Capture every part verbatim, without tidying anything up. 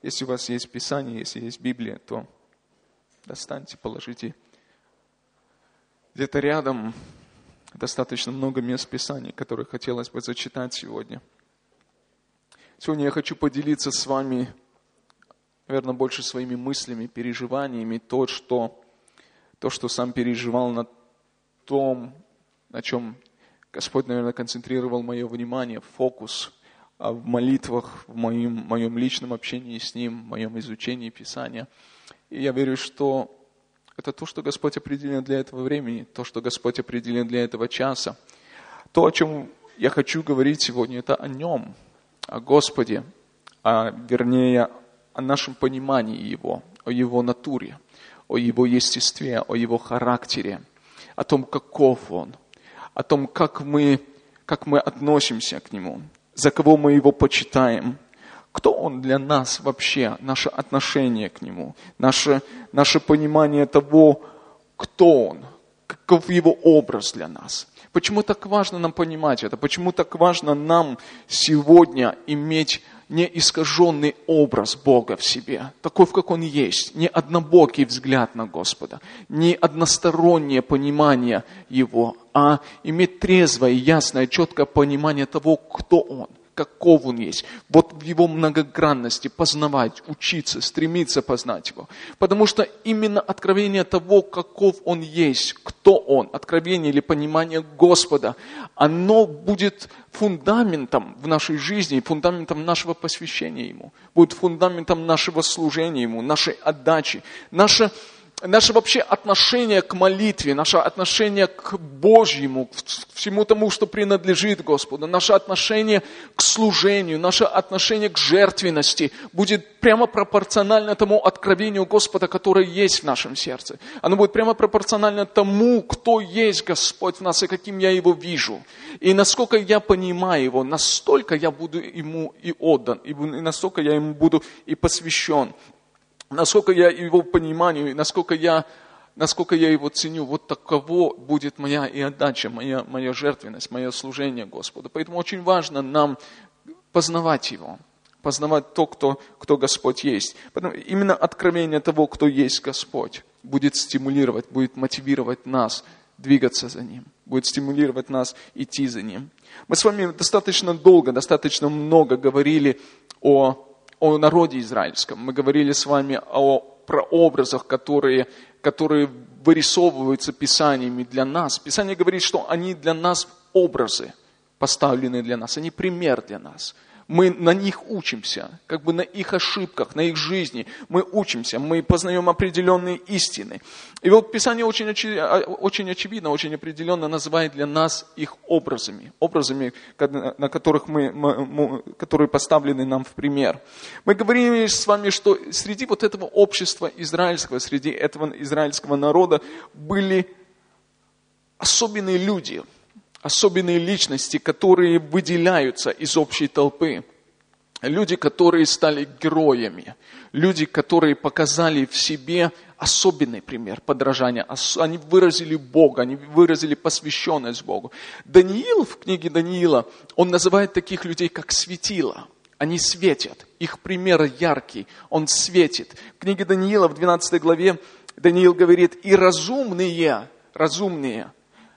Если у вас есть Писание, если есть Библия, то достаньте, положите. Где-то рядом достаточно много мест Писаний, которые хотелось бы зачитать сегодня. Сегодня я хочу поделиться с вами, наверное, больше своими мыслями, переживаниями, то, что, то, что сам переживал на том, на чем Господь, наверное, концентрировал мое внимание, фокус в молитвах, в моем, моем личном общении с Ним, в моем изучении Писания. И я верю, что это то, что Господь определил для этого времени, то, что Господь определил для этого часа. То, о чем я хочу говорить сегодня, это о Нем, о Господе, а, вернее, о нашем понимании Его, о Его натуре, о Его естестве, о Его характере, о том, каков Он, о том, как мы, как мы относимся к Нему, за кого мы Его почитаем, кто Он для нас вообще, наше отношение к Нему, наше, наше понимание того, кто Он, каков Его образ для нас. Почему так важно нам понимать это? Почему так важно нам сегодня иметь неискаженный образ Бога в себе, такой, как Он есть, не однобокий взгляд на Господа, не одностороннее понимание Его, а иметь трезвое, ясное, четкое понимание того, кто Он, каков Он есть. Вот в Его многогранности познавать, учиться, стремиться познать Его. Потому что именно откровение того, каков Он есть, кто Он, откровение или понимание Господа, оно будет фундаментом в нашей жизни, фундаментом нашего посвящения Ему, будет фундаментом нашего служения Ему, нашей отдачи, наше Наше вообще отношение к молитве, наше отношение к Божьему, к всему тому, что принадлежит Господу, наше отношение к служению, наше отношение к жертвенности будет прямо пропорционально тому откровению Господа, которое есть в нашем сердце. Оно будет прямо пропорционально тому, кто есть Господь в нас и каким я Его вижу. И насколько я понимаю Его, настолько я буду Ему и отдан, и настолько я Ему буду и посвящен. Насколько я Его понимаю, насколько я, насколько я Его ценю, вот таково будет моя и отдача, моя, моя жертвенность, мое служение Господу. Поэтому очень важно нам познавать Его, познавать то, кто, кто Господь есть. Поэтому именно откровение того, кто есть Господь, будет стимулировать, будет мотивировать нас двигаться за Ним, будет стимулировать нас идти за Ним. Мы с вами достаточно долго, достаточно много говорили о о народе израильском. Мы говорили с вами о прообразах, которые, которые вырисовываются Писаниями для нас. Писание говорит, что они для нас образы, поставленные для нас, они пример для нас. Мы на них учимся, как бы на их ошибках, на их жизни. Мы учимся, мы познаем определенные истины. И вот Писание очень, очи, очень очевидно, очень определенно называет для нас их образами. Образами, на которых мы, мы, которые поставлены нам в пример. Мы говорили с вами, что среди вот этого общества израильского, среди этого израильского народа были особенные люди, особенные личности, которые выделяются из общей толпы. Люди, которые стали героями. Люди, которые показали в себе особенный пример подражания. Они выразили Бога, они выразили посвященность Богу. Даниил, в книге Даниила, он называет таких людей как светила. Они светят. Их пример яркий. Он светит. В книге Даниила, в двенадцатой главе, Даниил говорит, и разумные, разумные,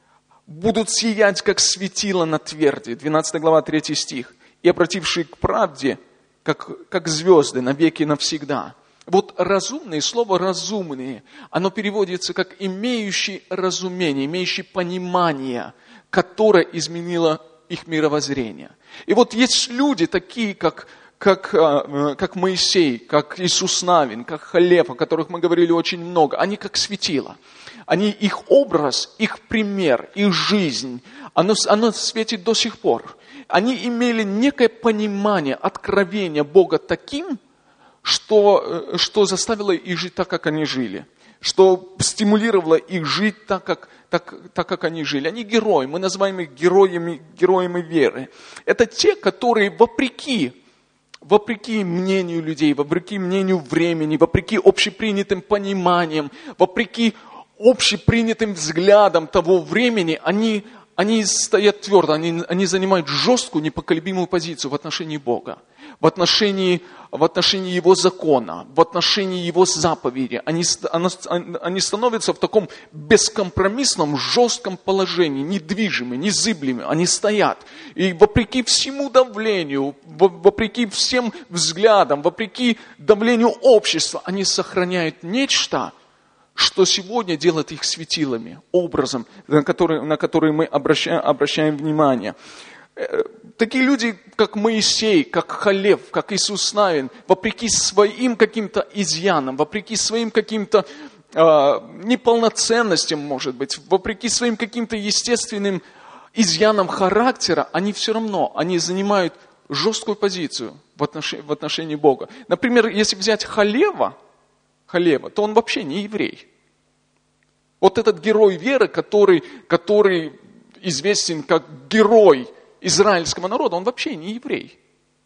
будут сиять, как светило на тверди. двенадцатая глава, третий стих. И обратившие к правде, как, как звезды, навеки навсегда. Вот разумные, слово разумные, оно переводится как имеющий разумение, имеющий понимание, которое изменило их мировоззрение. И вот есть люди такие, как, как, как Моисей, как Иисус Навин, как Халев, о которых мы говорили очень много. Они как светило. Они, их образ, их пример, их жизнь, оно, оно светит до сих пор. Они имели некое понимание, откровение Бога таким, что, что заставило их жить так, как они жили. Что стимулировало их жить так, как, так, так, как они жили. Они герои, мы называем их героями, героями веры. Это те, которые вопреки, вопреки мнению людей, вопреки мнению времени, вопреки общепринятым пониманиям, вопреки общепринятым взглядам того времени, они, они стоят твердо, они, они занимают жесткую, непоколебимую позицию в отношении Бога, в отношении, в отношении Его закона, в отношении Его заповеди. Они, они становятся в таком бескомпромиссном, жестком положении, недвижимы, незыблемы. Они стоят. И вопреки всему давлению, вопреки всем взглядам, вопреки давлению общества, они сохраняют нечто, что сегодня делает их светилами, образом, на который, на который мы обращаем, обращаем внимание. Такие люди, как Моисей, как Халев, как Иисус Навин, вопреки своим каким-то изъянам, вопреки своим каким-то э, неполноценностям, может быть, вопреки своим каким-то естественным изъянам характера, они все равно, они занимают жесткую позицию в отношении, в отношении Бога. Например, если взять Халева, Халева, то он вообще не еврей. Вот этот герой веры, который, который известен как герой израильского народа, он вообще не еврей.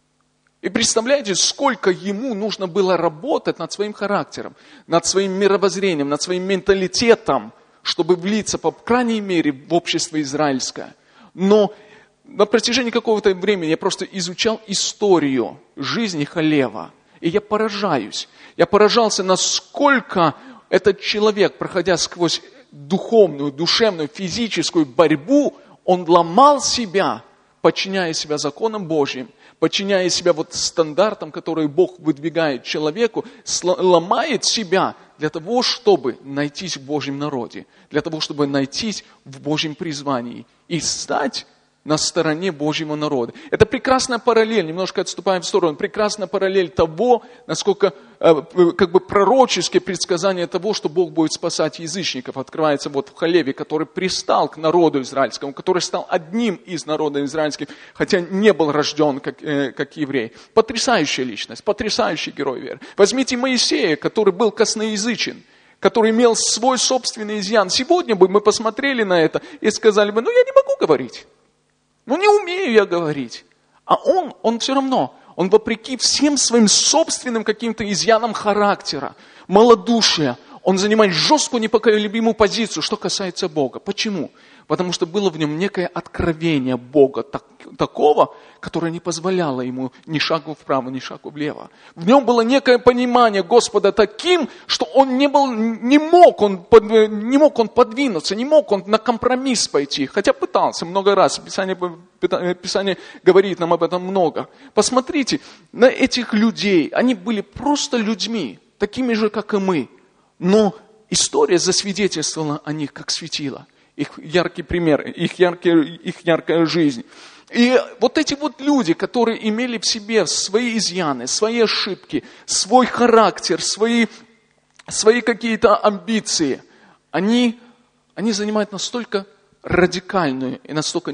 И представляете, сколько ему нужно было работать над своим характером, над своим мировоззрением, над своим менталитетом, чтобы влиться, по крайней мере, в общество израильское. Но на протяжении какого-то времени я просто изучал историю жизни Халева. И я поражаюсь. Я поражался, насколько этот человек, проходя сквозь духовную, душевную, физическую борьбу, он ломал себя, подчиняя себя законам Божьим, подчиняя себя вот стандартам, которые Бог выдвигает человеку, ломает себя для того, чтобы найтись в Божьем народе, для того, чтобы найтись в Божьем призвании и стать на стороне Божьего народа. Это прекрасная параллель, немножко отступаем в сторону, прекрасная параллель того, насколько как бы пророческие предсказания того, что Бог будет спасать язычников, открывается вот в Халеве, который пристал к народу израильскому, который стал одним из народа израильских, хотя не был рожден как, как еврей. Потрясающая личность, потрясающий герой веры. Возьмите Моисея, который был косноязычен, который имел свой собственный изъян. Сегодня бы мы посмотрели на это и сказали бы, ну я не могу говорить. Ну, не умею я говорить. А он, он все равно, он вопреки всем своим собственным каким-то изъянам характера, малодушия, он занимает жесткую, непоколебимую позицию, что касается Бога. Почему? Потому что было в нем некое откровение Бога, так, такого, которое не позволяло ему ни шагу вправо, ни шагу влево. В нем было некое понимание Господа таким, что он не, был, не, мог, он, не мог он подвинуться, не мог он на компромисс пойти, хотя пытался много раз. Писание, Писание говорит нам об этом много. Посмотрите на этих людей, они были просто людьми, такими же, как и мы. Но история засвидетельствовала о них, как светило. Их яркий пример, их, яркий, их яркая жизнь. И вот эти вот люди, которые имели в себе свои изъяны, свои ошибки, свой характер, свои, свои какие-то амбиции, они, они занимают настолько радикальную и настолько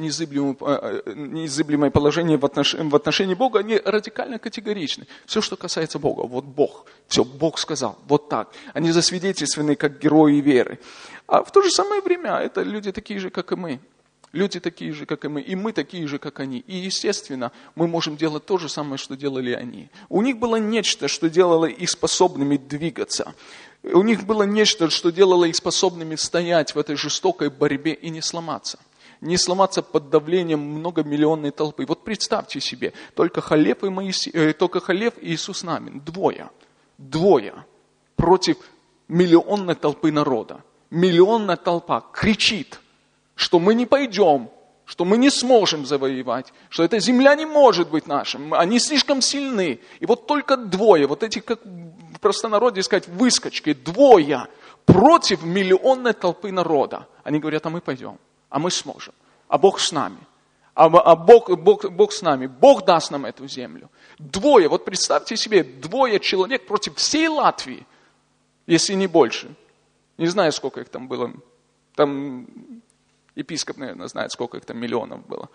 незыблемое положение в отношении, в отношении Бога, они радикально категоричны. Все, что касается Бога, вот Бог, все, Бог сказал, вот так. Они засвидетельствованы как герои веры. А в то же самое время это люди такие же, как и мы. Люди такие же, как и мы, и мы такие же, как они. И, естественно, мы можем делать то же самое, что делали они. У них было нечто, что делало их способными двигаться. У них было нечто, что делало их способными стоять в этой жестокой борьбе и не сломаться. Не сломаться под давлением многомиллионной толпы. Вот представьте себе, только Халев и, Моисей, только Халев и Иисус Навин, двое, двое против миллионной толпы народа. Миллионная толпа кричит, что мы не пойдем, что мы не сможем завоевать, что эта земля не может быть нашим, они слишком сильны. И вот только двое, вот эти, как в простонародье сказать, выскочки, двое против миллионной толпы народа. Они говорят, а мы пойдем, а мы сможем, а Бог с нами, а, а Бог, Бог, Бог с нами, Бог даст нам эту землю. Двое, вот представьте себе, двое человек против всей Латвии, если не больше. Не знаю, сколько их там было, там... Епископ, наверное, знает, сколько их там миллионов было.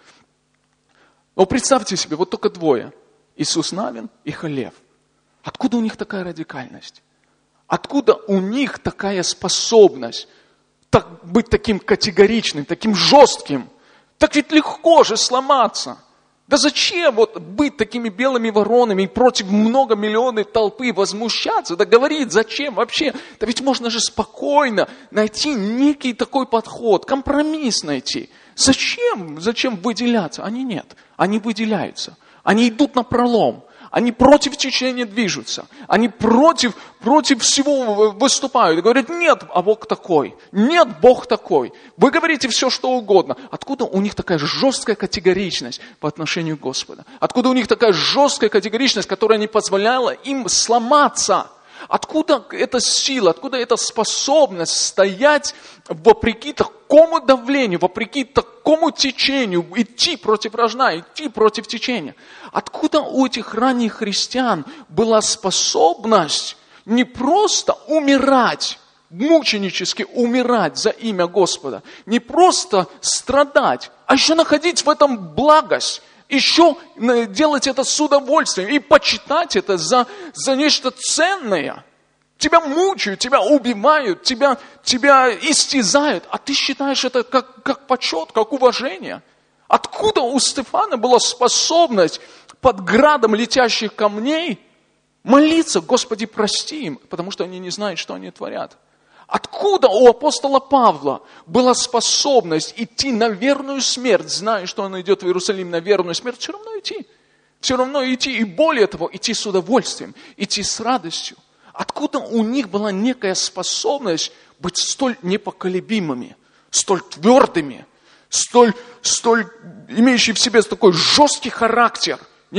Но представьте себе, вот только двое. Иисус Навин и Халев. Откуда у них такая радикальность? Откуда у них такая способность так, быть таким категоричным, таким жестким? Так ведь легко же сломаться. Да зачем вот быть такими белыми воронами и против многомиллионной толпы возмущаться? Да говорит, зачем вообще? Да ведь можно же спокойно найти некий такой подход, компромисс найти. Зачем? Зачем выделяться? Они нет. Они выделяются. Они идут на пролом. Они против течения движутся. Они против, против всего выступают. И говорят, нет, а Бог такой. Нет, Бог такой. Вы говорите все, что угодно. Откуда у них такая жесткая категоричность по отношению к Господу? Откуда у них такая жесткая категоричность, которая не позволяла им сломаться? Откуда эта сила, откуда эта способность стоять вопреки такому давлению, вопреки такому течению, идти против рожна, идти против течения? Откуда у этих ранних христиан была способность не просто умирать, мученически умирать за имя Господа, не просто страдать, а еще находить в этом благость, еще делать это с удовольствием и почитать это за, за нечто ценное. Тебя мучают, тебя убивают, тебя, тебя истязают, а ты считаешь это как, как почет, как уважение. Откуда у Стефана была способность под градом летящих камней молиться, Господи, прости им, потому что они не знают, что они творят? Откуда у апостола Павла была способность идти на верную смерть, зная, что он идет в Иерусалим на верную смерть, все равно идти. Все равно идти, и более того, идти с удовольствием, идти с радостью. Откуда у них была некая способность быть столь непоколебимыми, столь твердыми, столь, столь имеющие в себе такой жесткий характер,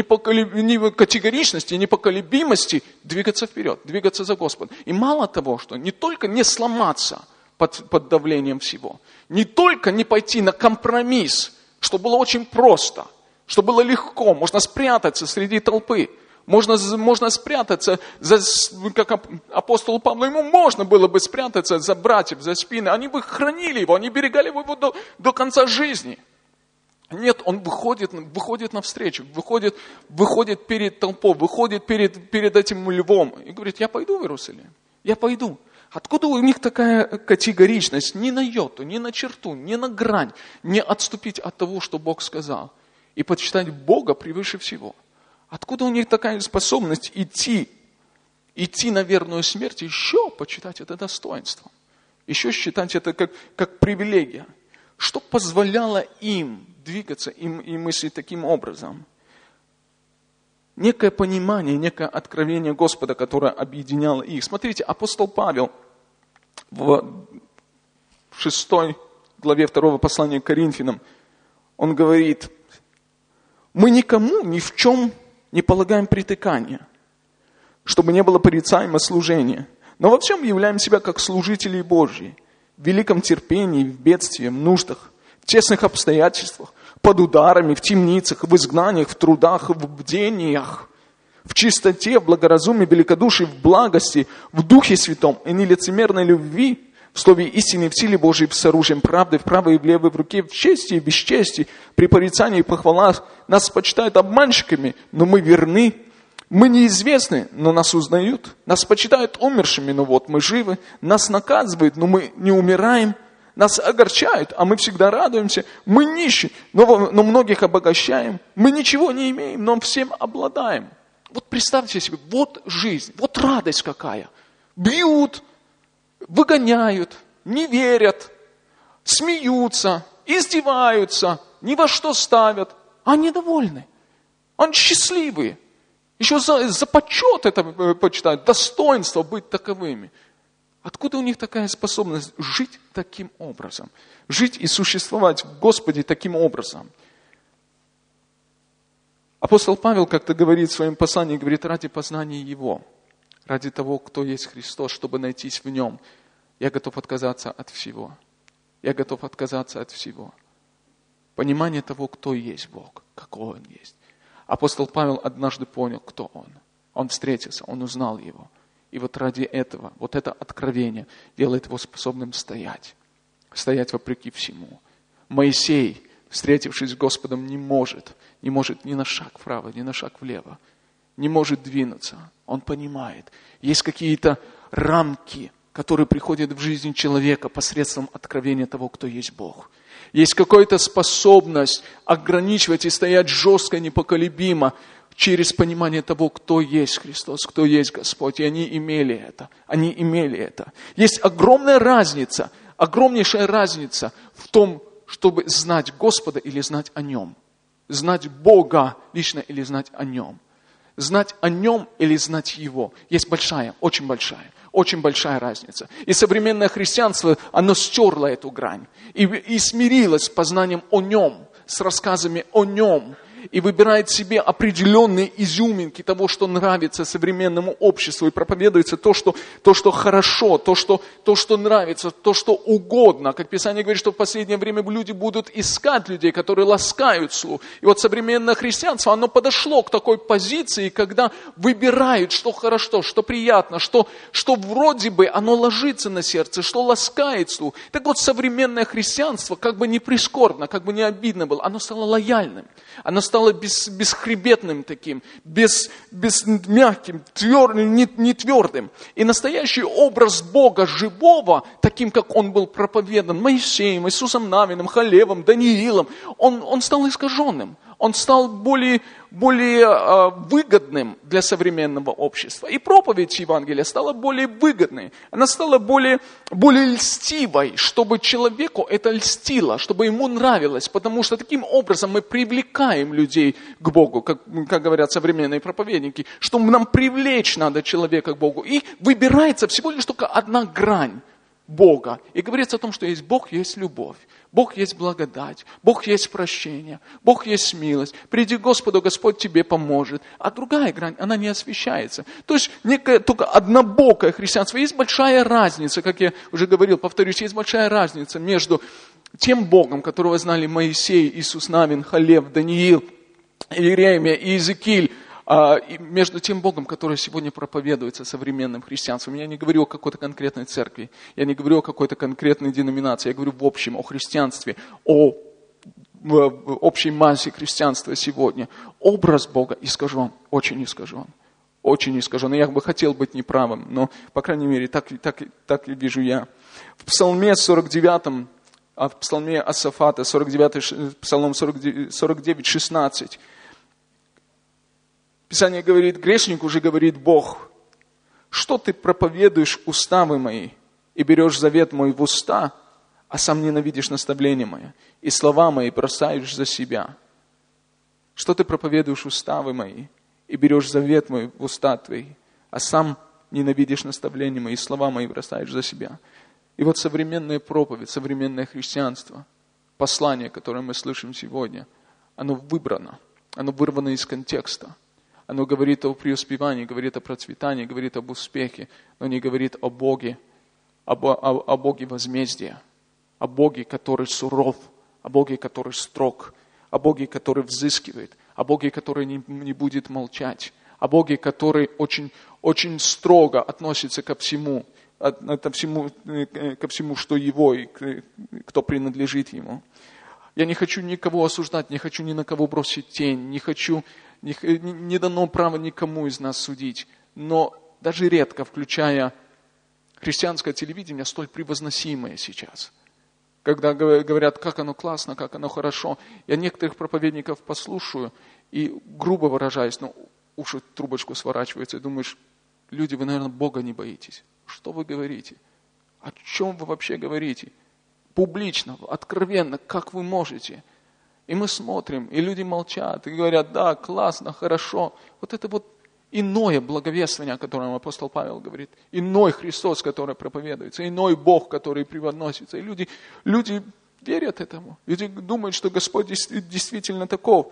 ни категоричности, непоколебимости, двигаться вперед, двигаться за Господом. И мало того, что не только не сломаться под, под давлением всего, не только не пойти на компромисс, что было очень просто, что было легко, можно спрятаться среди толпы, можно, можно спрятаться, за, как апостолу Павлу, ему можно было бы спрятаться за братьев, за спины, они бы хранили его, они берегали его до, до конца жизни. Нет, он выходит, выходит навстречу, выходит, выходит перед толпой, выходит перед, перед этим львом и говорит, я пойду в Иерусалим, я пойду. Откуда у них такая категоричность? Ни на йоту, ни на черту, ни на грань, не отступить от того, что Бог сказал, и почитать Бога превыше всего. Откуда у них такая способность идти, идти на верную смерть, еще почитать это достоинством, еще считать это как, как привилегия? Что позволяло им двигаться им, и мыслить таким образом? Некое понимание, некое откровение Господа, которое объединяло их. Смотрите, апостол Павел в шестой главе второго послания к Коринфянам, он говорит, мы никому ни в чем не полагаем притыкания, чтобы не было порицаемо служения, но во всем являем себя как служители Божьи, в великом терпении, в бедствии, в нуждах, в тесных обстоятельствах, под ударами, в темницах, в изгнаниях, в трудах, в бдениях, в чистоте, в благоразумии, великодушии, в благости, в Духе Святом и нелицемерной любви, в слове истины, в силе Божией, с оружием правды, в правой и в левой в руке, в чести и бесчестии, при порицании и похвалах. Нас почитают обманщиками, но мы верны. Мы неизвестны, но нас узнают. Нас почитают умершими, но вот мы живы. Нас наказывают, но мы не умираем. Нас огорчают, а мы всегда радуемся. Мы нищие, но, но многих обогащаем. Мы ничего не имеем, но всем обладаем. Вот представьте себе, вот жизнь, вот радость какая. Бьют, выгоняют, не верят, смеются, издеваются, ни во что ставят. Они довольны, они счастливые. Еще за, за почет это почитают, достоинство быть таковыми. Откуда у них такая способность жить таким образом? Жить и существовать в Господе таким образом? Апостол Павел как-то говорит в своем послании, говорит, ради познания Его, ради того, кто есть Христос, чтобы найтись в Нем, я готов отказаться от всего. Я готов отказаться от всего. Понимание того, кто есть Бог, какой Он есть. Апостол Павел однажды понял, кто Он. Он встретился, он узнал Его. И вот ради этого, вот это откровение делает его способным стоять. Стоять вопреки всему. Моисей, встретившись с Господом, не может, не может ни на шаг вправо, ни на шаг влево. Не может двинуться. Он понимает. Есть какие-то рамки, которые приходят в жизнь человека посредством откровения того, кто есть Бог. Есть какая-то способность ограничивать и стоять жестко, непоколебимо, через понимание того, кто есть Христос, кто есть Господь. И они имели это. Они имели это. Есть огромная разница, огромнейшая разница в том, чтобы знать Господа или знать о Нем. Знать Бога лично или знать о Нем. Знать о Нем или знать Его. Есть большая, очень большая, очень большая разница. И современное христианство, оно стерло эту грань. И, и смирилось с познанием о Нем, с рассказами о Нем. И выбирает себе определенные изюминки того, что нравится современному обществу. И проповедуется то, что, то, что хорошо, то что, то, что нравится, то, что угодно. Как Писание говорит, что в последнее время люди будут искать людей, которые ласкают слух. И вот современное христианство, оно подошло к такой позиции, когда выбирают, что хорошо, что приятно, что, что вроде бы оно ложится на сердце, что ласкает слух. Так вот, современное христианство, как бы не прискорбно, как бы не обидно было, оно стало лояльным. Оно стало бес, бесхребетным таким, без, без мягким, твердым, не, не твердым. И настоящий образ Бога живого, таким, как он был проповедан Моисеем, Иисусом Навином, Халевом, Даниилом, он, он стал искаженным. Он стал более, более э, выгодным для современного общества. И проповедь Евангелия стала более выгодной. Она стала более, более льстивой, чтобы человеку это льстило, чтобы ему нравилось. Потому что таким образом мы привлекаем людей к Богу, как, как говорят современные проповедники, что нам привлечь надо человека к Богу. И выбирается всего лишь только одна грань Бога. И говорится о том, что есть Бог, есть любовь. Бог есть благодать, Бог есть прощение, Бог есть милость. Приди к Господу, Господь тебе поможет. А другая грань, она не освещается. То есть некое только однобокое христианство. Есть большая разница, как я уже говорил, повторюсь, есть большая разница между тем Богом, которого знали Моисей, Иисус Навин, Халев, Даниил, Иеремия и Иезекииль, и между тем Богом, который сегодня проповедуется современным христианством. Я не говорю о какой-то конкретной церкви, я не говорю о какой-то конкретной деноминации, я говорю в общем, о христианстве, о общей массе христианства сегодня. Образ Бога искажен, очень искажен, очень искажен. И я бы хотел быть неправым, но, по крайней мере, так, так, так и вижу я. В Псалме сорок девятом, в Псалме Асафата, сорок девятый, Псалом сорок девять, шестнадцать, Писание говорит, грешник уже говорит Бог, что ты проповедуешь уставы мои и берешь завет мой в уста, а сам ненавидишь наставление мое, и слова мои бросаешь за себя. Что ты проповедуешь уставы мои и берешь завет мой в уста твои, а сам ненавидишь наставление мои, и слова мои бросаешь за себя. И вот современная проповедь, современное христианство, послание, которое мы слышим сегодня, оно выбрано, оно вырвано из контекста. Оно говорит о преуспевании, говорит о процветании, говорит об успехе, но не говорит о Боге, об, о, о Боге возмездия, о Боге, который суров, о Боге, который строг, о Боге, который взыскивает, о Боге, который не, не будет молчать, о Боге, который очень, очень строго относится ко всему, ко всему, ко всему, что Его и кто принадлежит Ему. Я не хочу никого осуждать, не хочу ни на кого бросить тень, не хочу, не, не дано право никому из нас судить. Но даже редко, включая христианское телевидение, столь превозносимое сейчас. Когда говорят, как оно классно, как оно хорошо. Я некоторых проповедников послушаю и, грубо выражаясь, ну, уши трубочку сворачиваются, и думаешь, люди, вы, наверное, Бога не боитесь. Что вы говорите? О чем вы вообще говорите? Публично, откровенно, как вы можете. И мы смотрим, и люди молчат, и говорят, да, классно, хорошо. Вот это вот иное благовествование, о котором апостол Павел говорит. Иной Христос, который проповедуется, иной Бог, который превозносится. И люди, люди верят этому. Люди думают, что Господь действительно таков.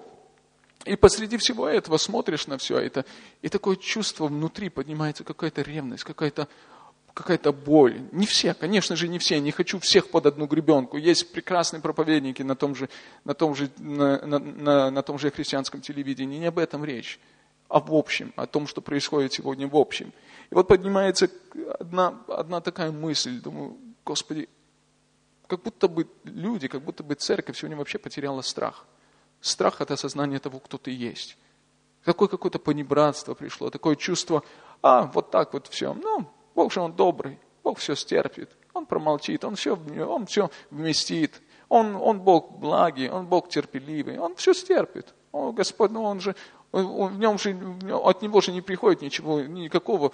И посреди всего этого смотришь на все это, и такое чувство внутри поднимается, какая-то ревность, какая-то какая-то боль. Не все, конечно же, не все. Не хочу всех под одну гребенку. Есть прекрасные проповедники на том же, на том же, на, на, на, на том же христианском телевидении. Не об этом речь, а в общем, о том, что происходит сегодня в общем. И вот поднимается одна, одна такая мысль. Думаю, Господи, как будто бы люди, как будто бы церковь сегодня вообще потеряла страх. Страх от осознания того, кто ты есть. Такое какое-то понебратство пришло, такое чувство, а, вот так вот все, ну, Бог же Он добрый, Бог все стерпит, Он промолчит, Он все, он все вместит, он, он Бог благий, Он Бог терпеливый, Он все стерпит. О, Господь, ну Он же, он, в нем же, от Него же не приходит ничего, никакого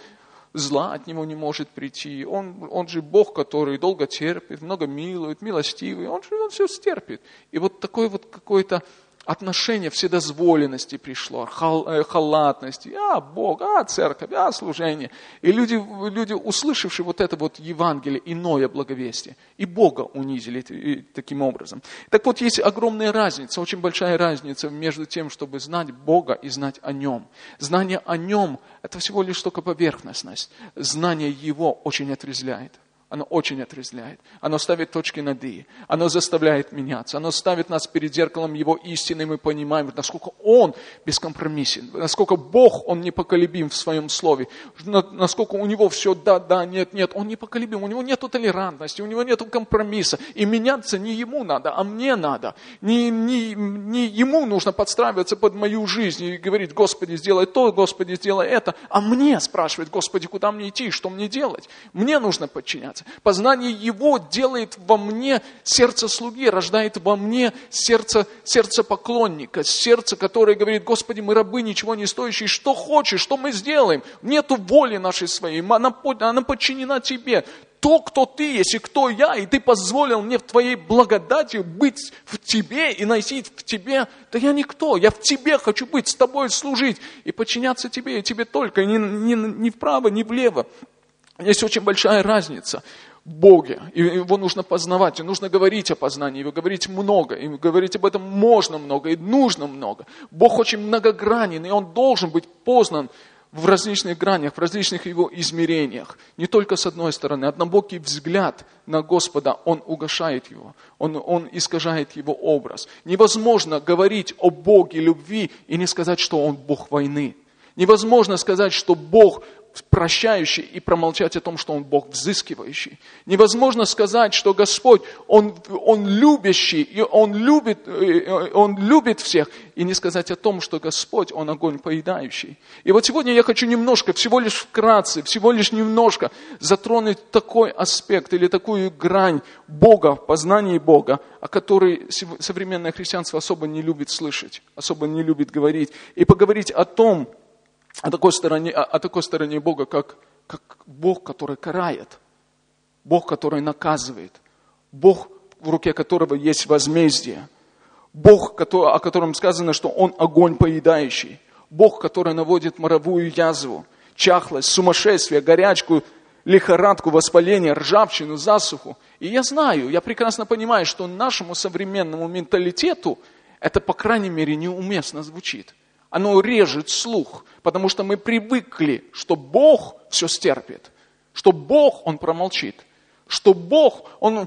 зла от Него не может прийти. Он, он же Бог, который долго терпит, много милует, милостивый. Он же он все стерпит. И вот такое вот какое-то отношение вседозволенности пришло, хал, халатности. А, Бог, а, церковь, а, служение. И люди, люди, услышавшие вот это вот Евангелие, иное благовестие, и Бога унизили таким образом. Так вот, есть огромная разница, очень большая разница между тем, чтобы знать Бога и знать о Нем. Знание о Нем – это всего лишь только поверхностность. Знание Его очень отрезвляет. Оно очень отрезвляет. Оно ставит точки над «и». Оно заставляет меняться. Оно ставит нас перед зеркалом Его истины. Мы понимаем, насколько Он бескомпромиссен. Насколько Бог, Он непоколебим в Своем Слове. Насколько у Него все да, да, нет, нет. Он непоколебим. У Него нет толерантности. У Него нет компромисса. И меняться не Ему надо, а мне надо. Не, не, не Ему нужно подстраиваться под мою жизнь и говорить: Господи, сделай то, Господи, сделай это. А мне спрашивать: Господи, куда мне идти, что мне делать? Мне нужно подчиняться. Познание Его делает во мне сердце слуги, рождает во мне сердце, сердце поклонника, сердце, которое говорит: Господи, мы рабы ничего не стоящие, что хочешь, что мы сделаем? Нету воли нашей своей, она, она подчинена Тебе. То, кто Ты есть и кто я, и Ты позволил мне в Твоей благодати быть в Тебе и носить в Тебе, да я никто, я в Тебе хочу быть, с Тобой служить и подчиняться Тебе, и Тебе только, ни, ни, ни вправо, ни влево. Есть очень большая разница в Боге, и Его нужно познавать, и нужно говорить о познании, Его говорить много, и говорить об этом можно много, и нужно много. Бог очень многогранен, и Он должен быть познан в различных гранях, в различных Его измерениях. Не только с одной стороны. Однобокий взгляд на Господа, он угошает Его, он, он искажает Его образ. Невозможно говорить о Боге любви и не сказать, что Он Бог войны. Невозможно сказать, что Бог прощающий, и промолчать о том, что Он Бог взыскивающий. Невозможно сказать, что Господь, Он, Он любящий, и Он любит, Он любит всех, и не сказать о том, что Господь, Он огонь поедающий. И вот сегодня я хочу немножко, всего лишь вкратце, всего лишь немножко затронуть такой аспект или такую грань Бога, познания Бога, о которой современное христианство особо не любит слышать, особо не любит говорить, и поговорить о том, О такой стороне, о такой стороне Бога, как, как Бог, который карает, Бог, который наказывает, Бог, в руке которого есть возмездие, Бог, который, о котором сказано, что Он огонь поедающий, Бог, который наводит моровую язву, чахлость, сумасшествие, горячку, лихорадку, воспаление, ржавчину, засуху. И я знаю, я прекрасно понимаю, что нашему современному менталитету это, по крайней мере, неуместно звучит. Оно режет слух, потому что мы привыкли, что Бог все стерпит, что Бог, Он промолчит, что Бог, Он,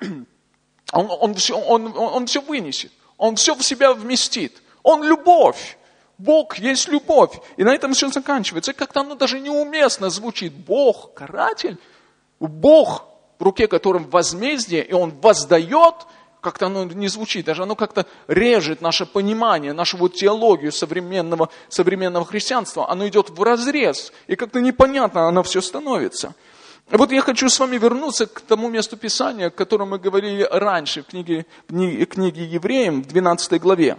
он, он, все, он, он все вынесет, Он все в себя вместит. Он любовь. Бог есть любовь. И на этом все заканчивается. И как-то оно даже неуместно звучит. Бог, каратель, Бог, в руке которым возмездие, и Он воздает. Как-то оно не звучит, даже оно как-то режет наше понимание, нашу вот теологию современного, современного христианства. Оно идет вразрез, и как-то непонятно оно все становится. И вот я хочу с вами вернуться к тому месту Писания, о котором мы говорили раньше, в книге, в книге Евреям, в двенадцатой главе.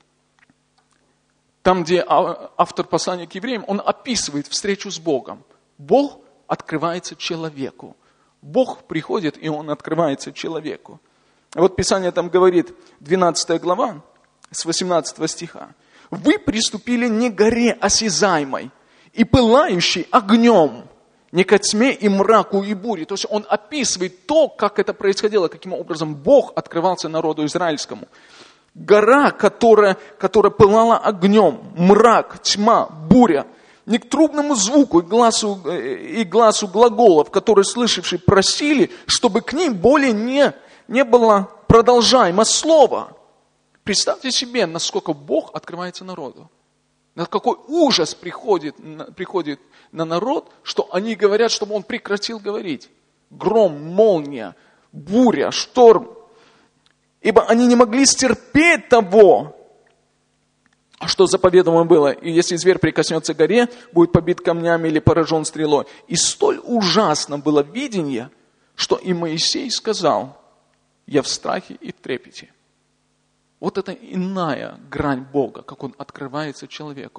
Там, где автор послания к Евреям, он описывает встречу с Богом. Бог открывается человеку. Бог приходит, и Он открывается человеку. Вот Писание там говорит, двенадцатая глава, с восемнадцатого стиха. «Вы приступили не к горе осязаемой и пылающей огнем, не ко тьме и мраку и буре». То есть он описывает то, как это происходило, каким образом Бог открывался народу израильскому. Гора, которая, которая пылала огнем, мрак, тьма, буря. Не к трубному звуку и глазу, и глазу глаголов, которые слышавшие просили, чтобы к ним более не... не было продолжаемо слова. Представьте себе, насколько Бог открывается народу. На какой ужас приходит, приходит на народ, что они говорят, чтобы он прекратил говорить. Гром, молния, буря, шторм. Ибо они не могли стерпеть того, что заповедано было. И если зверь прикоснется к горе, будет побит камнями или поражен стрелой. И столь ужасно было видение, что и Моисей сказал: «Я в страхе и в трепете». Вот это иная грань Бога, как Он открывается человеку.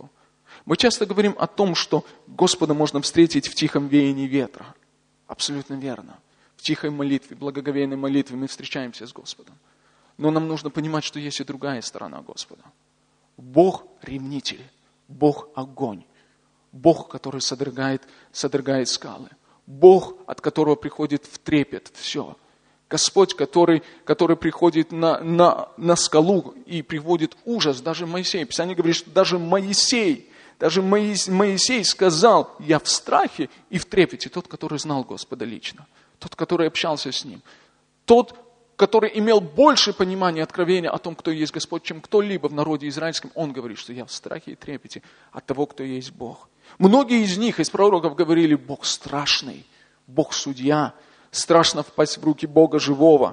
Мы часто говорим о том, что Господа можно встретить в тихом веянии ветра. Абсолютно верно. В тихой молитве, благоговейной молитве мы встречаемся с Господом. Но нам нужно понимать, что есть и другая сторона Господа. Бог ревнитель, Бог огонь, Бог, который содрогает, содрогает скалы, Бог, от которого приходит в трепет все. Господь, который, который приходит на, на, на скалу и приводит ужас, даже Моисей. Писание говорит, что даже Моисей, даже Моисей сказал, я в страхе и в трепете, тот, который знал Господа лично, тот, который общался с Ним, тот, который имел больше понимания, откровения о том, кто есть Господь, чем кто-либо в народе израильском, он говорит, что я в страхе и трепете от того, кто есть Бог. Многие из них, из пророков, говорили, Бог страшный, Бог судья, страшно впасть в руки Бога живого.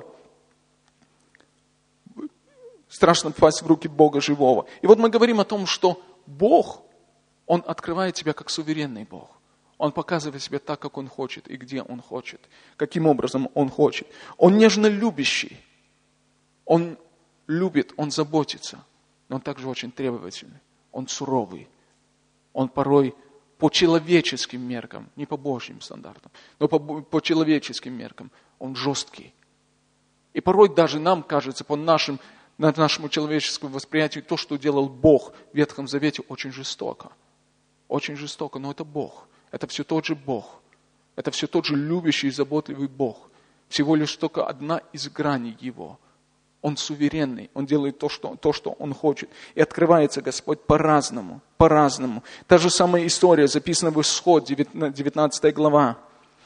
Страшно впасть в руки Бога живого. И вот мы говорим о том, что Бог, Он открывает себя как суверенный Бог. Он показывает себя так, как Он хочет и где Он хочет, каким образом Он хочет. Он нежно любящий, Он любит, Он заботится, но Он также очень требовательный, Он суровый, Он порой по человеческим меркам, не по Божьим стандартам, но по, по человеческим меркам, Он жесткий. И порой даже нам кажется, по нашим, нашему человеческому восприятию, то, что делал Бог в Ветхом Завете, очень жестоко. Очень жестоко, но это Бог. Это все тот же Бог. Это все тот же любящий и заботливый Бог. Всего лишь только одна из граней Его. Он суверенный, Он делает то, что, то, что Он хочет. И открывается Господь по-разному, по-разному. Та же самая история записана в Исход, девятнадцатая глава.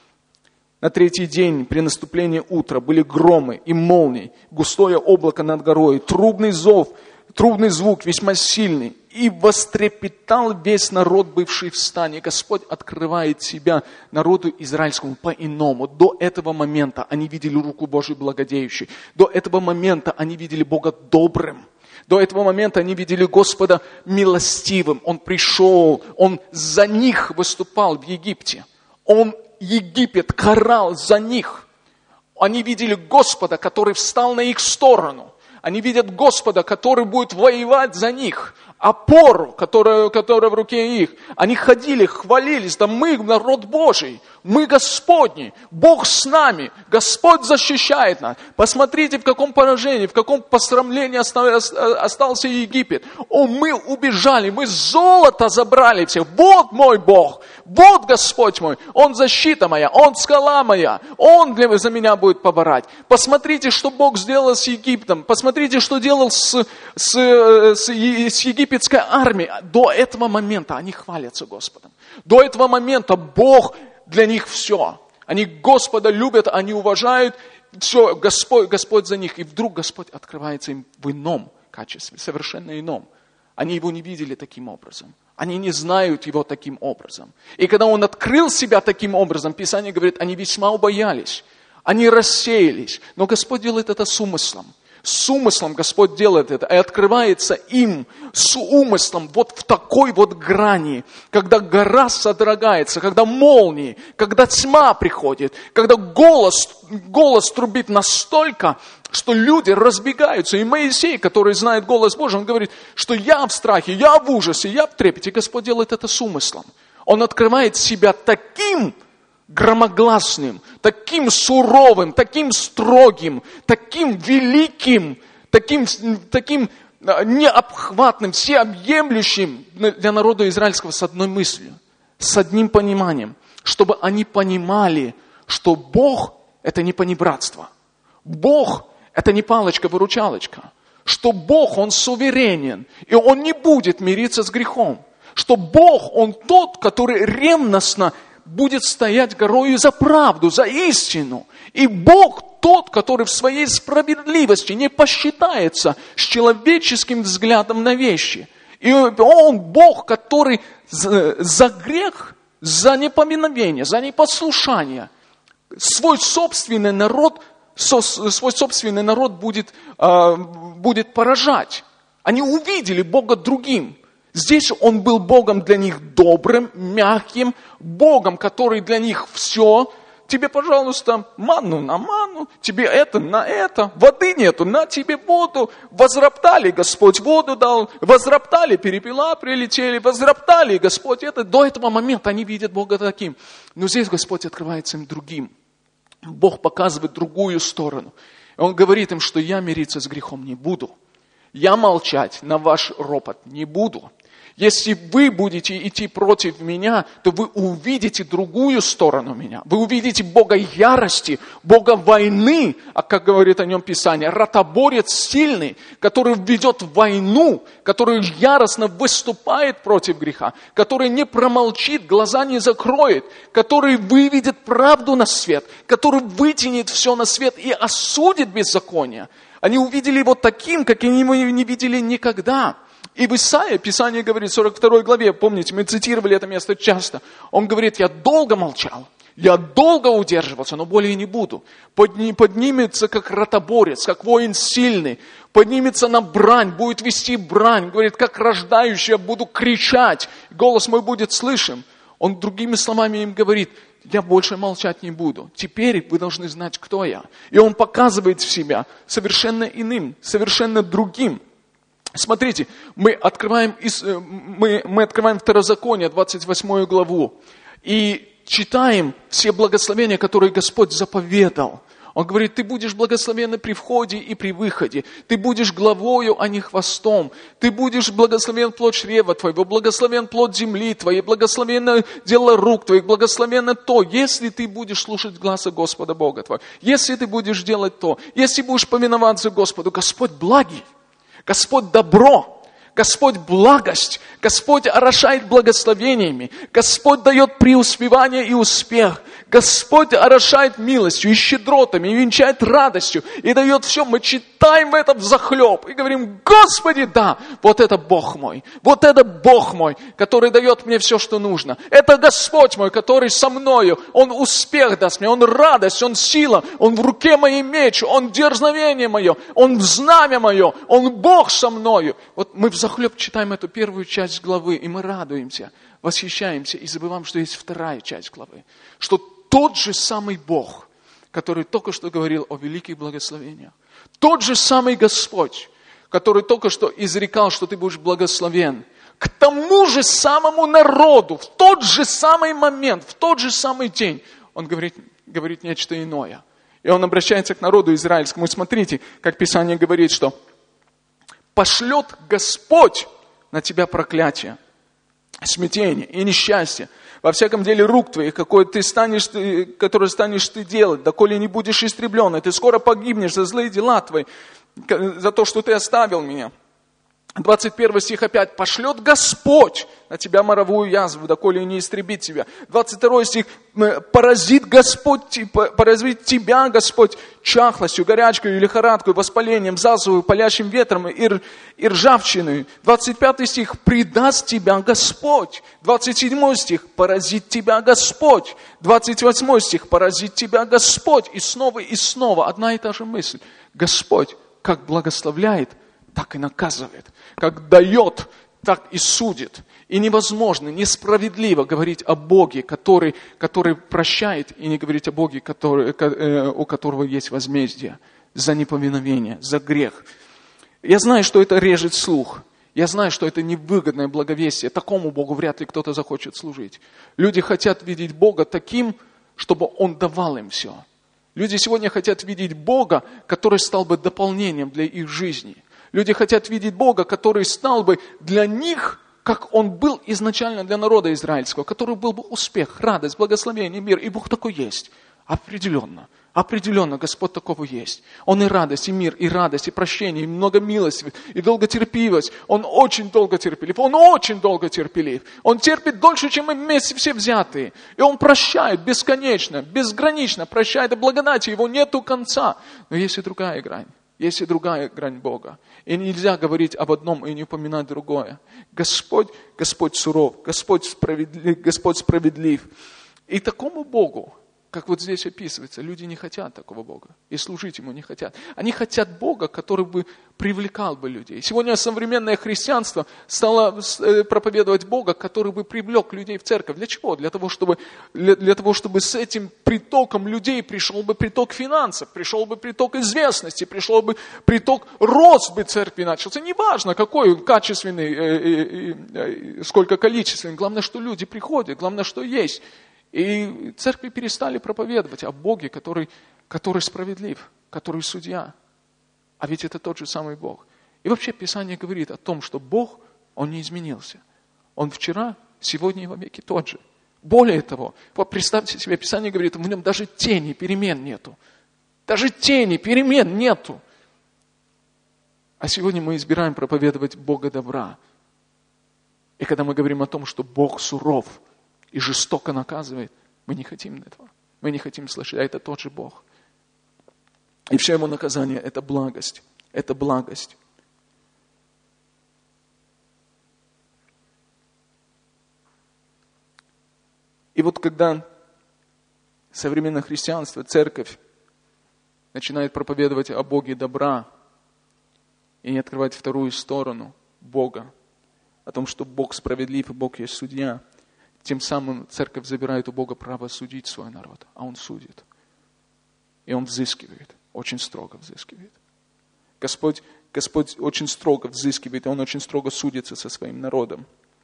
На третий день при наступлении утра были громы и молнии, густое облако над горой, трубный зов, трубный звук весьма сильный. И вострепетал весь народ, бывший в стане. Господь открывает себя народу израильскому по-иному. До этого момента они видели руку Божию благодеющей. До этого момента они видели Бога добрым. До этого момента они видели Господа милостивым. Он пришел, Он за них выступал в Египте. Он Египет карал за них. Они видели Господа, который встал на их сторону. Они видят Господа, который будет воевать за них. Опору, которая, которая в руке их. Они ходили, хвалились, да мы народ Божий, мы Господни, Бог с нами, Господь защищает нас. Посмотрите, в каком поражении, в каком посрамлении остался Египет. О, мы убежали, мы золото забрали все. Вот мой Бог, вот Господь мой, Он защита моя, Он скала моя, Он за меня будет поборать. Посмотрите, что Бог сделал с Египтом, посмотрите, что делал с, с, с, с Египтом. Египетская армия, до этого момента они хвалятся Господом. До этого момента Бог для них все. Они Господа любят, они уважают, все, Господь, Господь за них. И вдруг Господь открывается им в ином качестве, совершенно ином. Они Его не видели таким образом. Они не знают Его таким образом. И когда Он открыл себя таким образом, Писание говорит, они весьма убоялись, они рассеялись. Но Господь делает это с умыслом. С умыслом Господь делает это и открывается им с умыслом вот в такой вот грани, когда гора содрогается, когда молнии, когда тьма приходит, когда голос, голос трубит настолько, что люди разбегаются. И Моисей, который знает голос Божий, он говорит, что я в страхе, я в ужасе, я в трепете. Господь делает это с умыслом. Он открывает себя таким громогласным, таким суровым, таким строгим, таким великим, таким, таким необхватным, всеобъемлющим для народа израильского с одной мыслью, с одним пониманием, чтобы они понимали, что Бог – это не понебратство, Бог – это не палочка-выручалочка, что Бог, Он суверенен, и Он не будет мириться с грехом, что Бог, Он тот, который ревностно будет стоять горою за правду, за истину. И Бог тот, который в своей справедливости не посчитается с человеческим взглядом на вещи. И Он Бог, который за грех, за непоминовение, за непослушание свой собственный народ, свой собственный народ будет, будет поражать. Они увидели Бога другим. Здесь Он был Богом для них добрым, мягким, Богом, который для них все, Тебе, пожалуйста, манну на манну, тебе это на это, воды нету, на тебе воду. Возроптали, Господь воду дал, возроптали, перепела прилетели, возроптали, Господь это. До этого момента они видят Бога таким. Но здесь Господь открывается им другим. Бог показывает другую сторону. Он говорит им, что я мириться с грехом не буду. Я молчать на ваш ропот не буду. Если вы будете идти против меня, то вы увидите другую сторону меня. Вы увидите Бога ярости, Бога войны, а как говорит о нем Писание, ротоборец сильный, который ведет войну, который яростно выступает против греха, который не промолчит, глаза не закроет, который выведет правду на свет, который вытянет все на свет и осудит беззаконие. Они увидели его таким, как они его не видели никогда. И в Исаии, Писание говорит в сорок второй главе, помните, мы цитировали это место часто, он говорит, я долго молчал, я долго удерживался, но более не буду. Подни, поднимется, как ротоборец, как воин сильный, поднимется на брань, будет вести брань, говорит, как рождающий, я буду кричать, голос мой будет слышен. Он другими словами им говорит, я больше молчать не буду. Теперь вы должны знать, кто я. И он показывает себя совершенно иным, совершенно другим. Смотрите, мы открываем, мы, мы открываем Второзаконие, двадцать восьмую главу, и читаем все благословения, которые Господь заповедал. Он говорит, ты будешь благословен при входе и при выходе. Ты будешь главою, а не хвостом. Ты будешь благословен плод чрева твоего, благословен плод земли твоей, благословенно дело рук твоих, благословенно то, если ты будешь слушать гласа Господа Бога твоего. Если ты будешь делать то, если будешь повиноваться Господу, Господь благий. Господь добро, Господь благость, Господь орошает благословениями, Господь дает преуспевание и успех, Господь орошает милостью и щедротами, и венчает радостью, и дает все. Мы читаем это взахлеб и говорим, Господи, да, вот это Бог мой, вот это Бог мой, который дает мне все, что нужно. Это Господь мой, который со мною, Он успех даст мне, Он радость, Он сила, Он в руке моей меч, Он дерзновение мое, Он знамя мое, Он Бог со мною. Вот мы взахлеб читаем эту первую часть главы, и мы радуемся, восхищаемся и забываем, что есть вторая часть главы. Что тот же самый Бог, который только что говорил о великих благословениях, тот же самый Господь, который только что изрекал, что ты будешь благословен, к тому же самому народу, в тот же самый момент, в тот же самый день, Он говорит, говорит нечто иное. И Он обращается к народу израильскому. И смотрите, как Писание говорит, что пошлет Господь на тебя проклятие, смятение и несчастье. Во всяком деле рук твоих, какое ты станешь, которое станешь ты делать, доколе не будешь истреблен, и ты скоро погибнешь за злые дела твои, за то, что ты оставил меня. двадцать первый стих опять. Пошлет Господь на тебя моровую язву, доколе не истребит тебя. двадцать второй стих. Поразит Господь, поразит тебя Господь чахлостью, горячкой, лихорадкой, воспалением, зазвою, палящим ветром и, и ржавчиной. двадцать пятый стих. Предаст тебя Господь. двадцать седьмой стих. Поразит тебя Господь. двадцать восьмой стих. Поразит тебя Господь. И снова и снова одна и та же мысль. Господь как благословляет, так и наказывает. Как дает, так и судит. И невозможно, несправедливо говорить о Боге, который, который прощает, и не говорить о Боге, который, у которого есть возмездие за неповиновение, за грех. Я знаю, что это режет слух. Я знаю, что это невыгодное благовестие. Такому Богу вряд ли кто-то захочет служить. Люди хотят видеть Бога таким, чтобы Он давал им все. Люди сегодня хотят видеть Бога, который стал бы дополнением для их жизни. Люди хотят видеть Бога, который стал бы для них, как Он был изначально для народа израильского, который был бы успех, радость, благословение, мир. И Бог такой есть. Определенно. Определенно Господь такого есть. Он и радость, и мир, и радость, и прощение, и много милости, и долготерпивость. Он очень долготерпелив. Он очень долготерпелив. Он терпит дольше, чем мы вместе все взятые. И Он прощает бесконечно, безгранично прощает. И благодати Его нету конца. Но есть и другая грань. Есть и другая грань Бога. И нельзя говорить об одном и не упоминать другое. Господь, Господь суров, Господь справедлив, Господь справедлив. И такому Богу как вот здесь описывается, люди не хотят такого Бога. И служить Ему не хотят. Они хотят Бога, который бы привлекал бы людей. Сегодня современное христианство стало проповедовать Бога, который бы привлек людей в церковь. Для чего? Для того, чтобы, для, для того, чтобы с этим притоком людей пришел бы приток финансов, пришел бы приток известности, пришел бы приток, рост бы церкви начался. Неважно, какой качественный, э, э, э, сколько количественный. Главное, что люди приходят, главное, что есть. И церкви перестали проповедовать о Боге, который, который справедлив, который судья. А ведь это тот же самый Бог. И вообще Писание говорит о том, что Бог, Он не изменился. Он вчера, сегодня и во веки тот же. Более того, вот представьте себе, Писание говорит, в нем даже тени перемен нету. Даже тени перемен нету. А сегодня мы избираем проповедовать Бога добра. И когда мы говорим о том, что Бог суров и жестоко наказывает, мы не хотим этого. Мы не хотим слышать, а это тот же Бог. И все Его наказание – это благость. Это благость. И вот когда современное христианство, церковь начинает проповедовать о Боге добра и не открывать вторую сторону Бога, о том, что Бог справедлив и Бог есть судья, тем самым церковь забирает у Бога право судить свой народ, а Он судит. И Он взыскивает, очень строго взыскивает. Господь, Господь очень строго взыскивает, и Он очень строго судится со своим народом.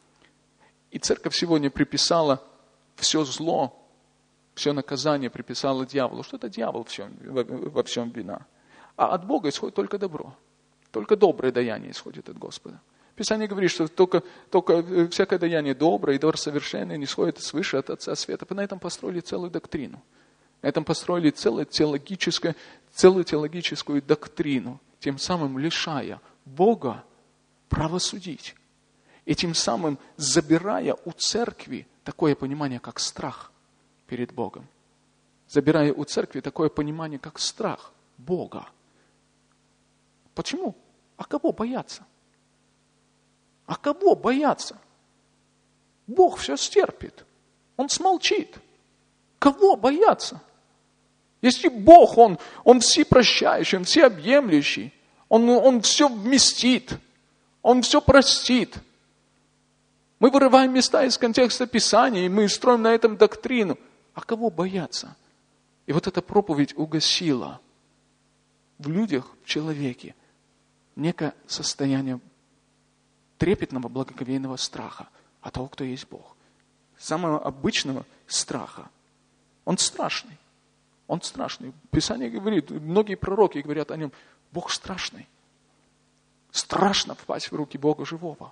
И церковь сегодня приписала все зло, все наказание приписала дьяволу. Что это дьявол всем, во всем вина? А от Бога исходит только добро. Только доброе даяние исходит от Господа. Писание говорит, что только, только всякое даяние доброе и дар совершенное не сходит свыше от Отца Света. На этом построили целую доктрину. На этом построили целую теологическую, целую теологическую доктрину, тем самым лишая Бога права судить. И тем самым забирая у церкви такое понимание, как страх перед Богом. Забирая у церкви такое понимание, как страх Бога. Почему? А кого бояться? А кого бояться? Бог все стерпит. Он смолчит. Кого бояться? Если Бог, Он, Он всепрощающий, Он всеобъемлющий, Он, Он все вместит, Он все простит. Мы вырываем места из контекста Писания, и мы строим на этом доктрину. А кого бояться? И вот эта проповедь угасила в людях, в человеке, некое состояние трепетного, благоговейного страха от того, кто есть Бог. Самого обычного страха. Он страшный. Он страшный. Писание говорит, многие пророки говорят о нем, Бог страшный. Страшно впасть в руки Бога живого.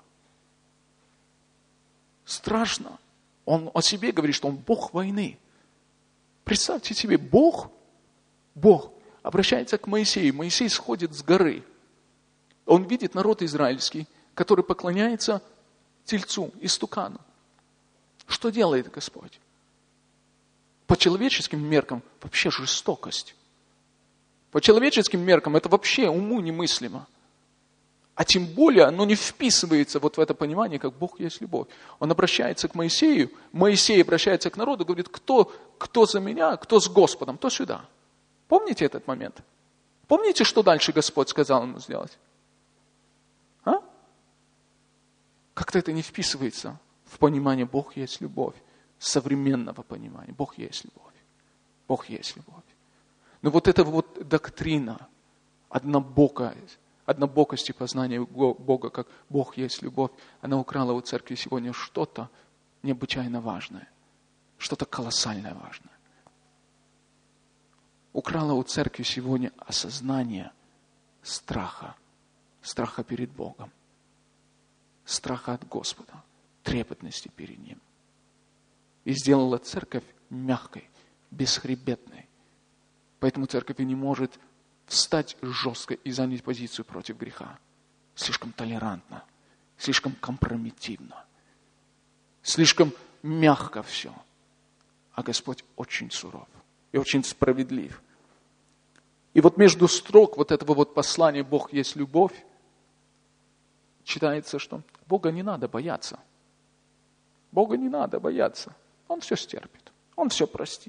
Страшно. Он о себе говорит, что Он Бог войны. Представьте себе, Бог, Бог обращается к Моисею. Моисей сходит с горы. Он видит народ израильский, который поклоняется тельцу, истукану. Что делает Господь? По человеческим меркам вообще жестокость. По человеческим меркам это вообще уму немыслимо. А тем более оно не вписывается вот в это понимание, как Бог есть любовь. Он обращается к Моисею, Моисей обращается к народу, говорит, кто, кто за меня, кто с Господом, то сюда. Помните этот момент? Помните, что дальше Господь сказал ему сделать? А? Как-то это не вписывается в понимание Бог есть любовь, современного понимания. Бог есть любовь. Бог есть любовь. Но вот эта вот доктрина однобокость, однобокости познания Бога, как Бог есть любовь, она украла у церкви сегодня что-то необычайно важное, что-то колоссально важное. Украла у церкви сегодня осознание страха, страха перед Богом, страха от Господа, трепетности перед Ним. И сделала церковь мягкой, бесхребетной. Поэтому церковь и не может встать жестко и занять позицию против греха. Слишком толерантно, слишком компрометивно, слишком мягко все. А Господь очень суров и очень справедлив. И вот между строк вот этого вот послания «Бог есть любовь» читается, что Бога не надо бояться. Бога не надо бояться. Он все стерпит, Он все простит, Он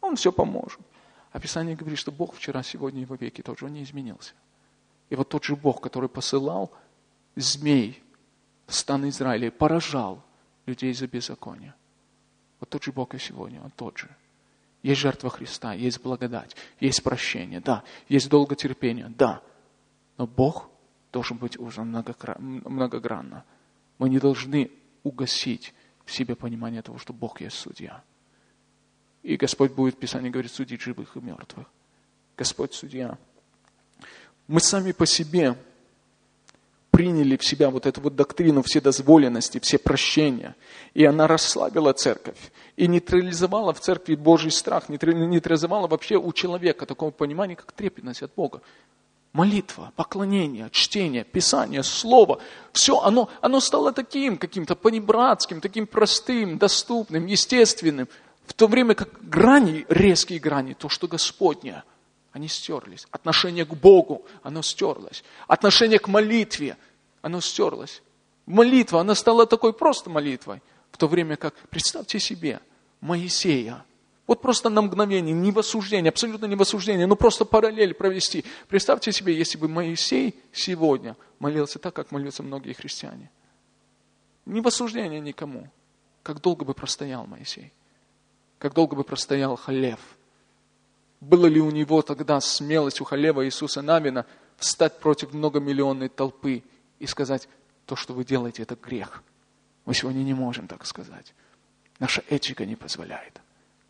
Он все поможет. А Писание говорит, что Бог вчера, сегодня и во веки тот же, Он не изменился. И вот тот же Бог, который посылал змей в стан Израиля, поражал людей за беззаконие. Вот тот же Бог и сегодня, Он тот же. Есть жертва Христа, есть благодать, есть прощение, да, есть долготерпение, да. Но Бог должен быть уже многогранно. Мы не должны угасить в себе понимание того, что Бог есть судья. И Господь будет, в Писании говорит, судить живых и мертвых. Господь судья. Мы сами по себе приняли в себя вот эту вот доктрину вседозволенности, все прощения. И она расслабила церковь. И нейтрализовала в церкви Божий страх, нейтрализовала вообще у человека такого понимания, как трепетность от Бога. Молитва, поклонение, чтение, Писание, Слово. Все, оно, оно стало таким каким-то понебратским, таким простым, доступным, естественным. В то время как грани, резкие грани, то, что Господне, они стерлись. Отношение к Богу, оно стерлось. Отношение к молитве, оно стерлось. Молитва, она стала такой просто молитвой. В то время как, представьте себе, Моисея. Вот просто на мгновение, не в осуждение, абсолютно не в осуждение, но просто параллель провести. Представьте себе, если бы Моисей сегодня молился так, как молятся многие христиане. Не в осуждение никому. Как долго бы простоял Моисей? Как долго бы простоял Халев? Было ли у него тогда смелость, у Халева Иисуса Навина, встать против многомиллионной толпы и сказать, то, что вы делаете, это грех? Мы сегодня не можем так сказать. Наша этика не позволяет.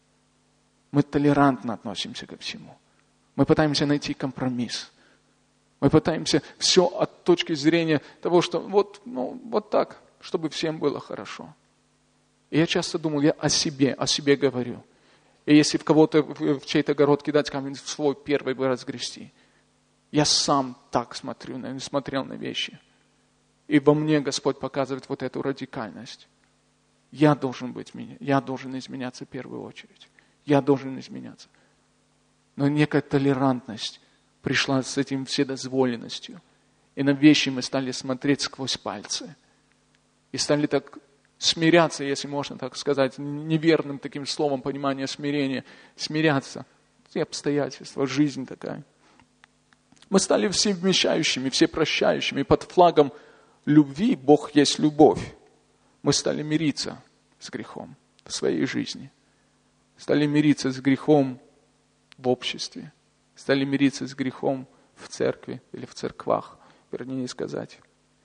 Мы толерантно относимся ко всему. Мы пытаемся найти компромисс. Мы пытаемся все от точки зрения того, что вот, ну, вот так, чтобы всем было хорошо. И я часто думал, я о себе, о себе говорю. И если в кого-то, в чей-то огород кидать камень, в свой первый бы разгрести. Я сам так смотрю, смотрел на вещи. И во мне Господь показывает вот эту радикальность. Я должен быть, я должен изменяться в первую очередь. Я должен изменяться. Но некая толерантность пришла с этим вседозволенностью. И на вещи мы стали смотреть сквозь пальцы. И стали так смиряться, если можно так сказать, неверным таким словом понимания смирения. Смиряться. Те обстоятельства, жизнь такая. Мы стали всевмещающими, всепрощающими. Под флагом любви, Бог есть любовь. Мы стали мириться с грехом в своей жизни. Стали мириться с грехом в обществе. Стали мириться с грехом в церкви или в церквах, вернее сказать.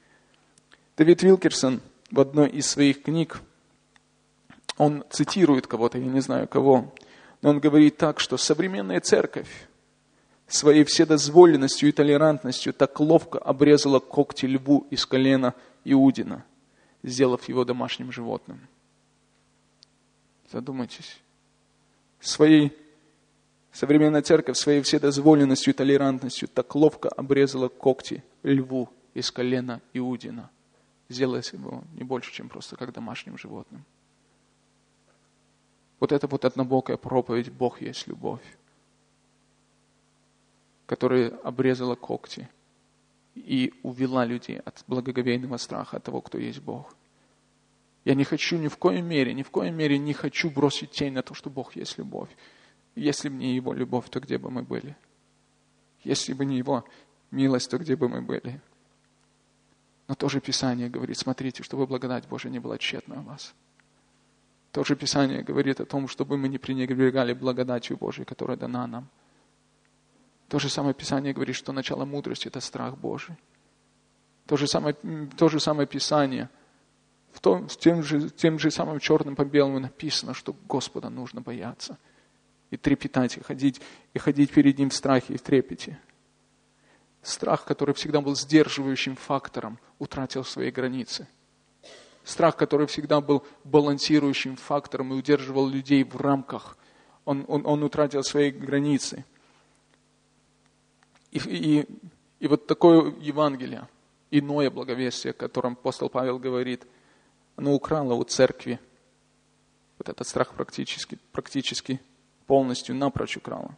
Давид Вилкерсон в одной из своих книг, он цитирует кого-то, я не знаю кого, но он говорит так, что современная церковь своей вседозволенностью и толерантностью так ловко обрезала когти льву из колена Иудина, сделав его домашним животным. Задумайтесь. Своей современная церковь своей вседозволенностью и толерантностью так ловко обрезала когти льву из колена Иудина, сделав его не больше, чем просто как домашним животным. Вот это вот однобокая проповедь «Бог есть любовь», которая обрезала когти и увела людей от благоговейного страха, от того, кто есть Бог. Я не хочу ни в коей мере, ни в коей мере не хочу бросить тень на то, что Бог есть любовь. Если бы не Его любовь, то где бы мы были? Если бы не Его милость, то где бы мы были? Но тоже Писание говорит, смотрите, чтобы благодать Божия не была тщетна у вас. Тоже Писание говорит о том, чтобы мы не пренебрегали благодатью Божией, которая дана нам. То же самое Писание говорит, что начало мудрости – это страх Божий. То же самое, то же самое Писание, в том, тем, же, тем же самым черным по белому написано, что Господа нужно бояться и трепетать, и ходить, и ходить перед Ним в страхе и в трепете. Страх, который всегда был сдерживающим фактором, утратил свои границы. Страх, который всегда был балансирующим фактором и удерживал людей в рамках, он, он, он утратил свои границы. И, и, и вот такое Евангелие, иное благовестие, о котором апостол Павел говорит, оно украло у церкви. Вот этот страх практически, практически полностью напрочь украло.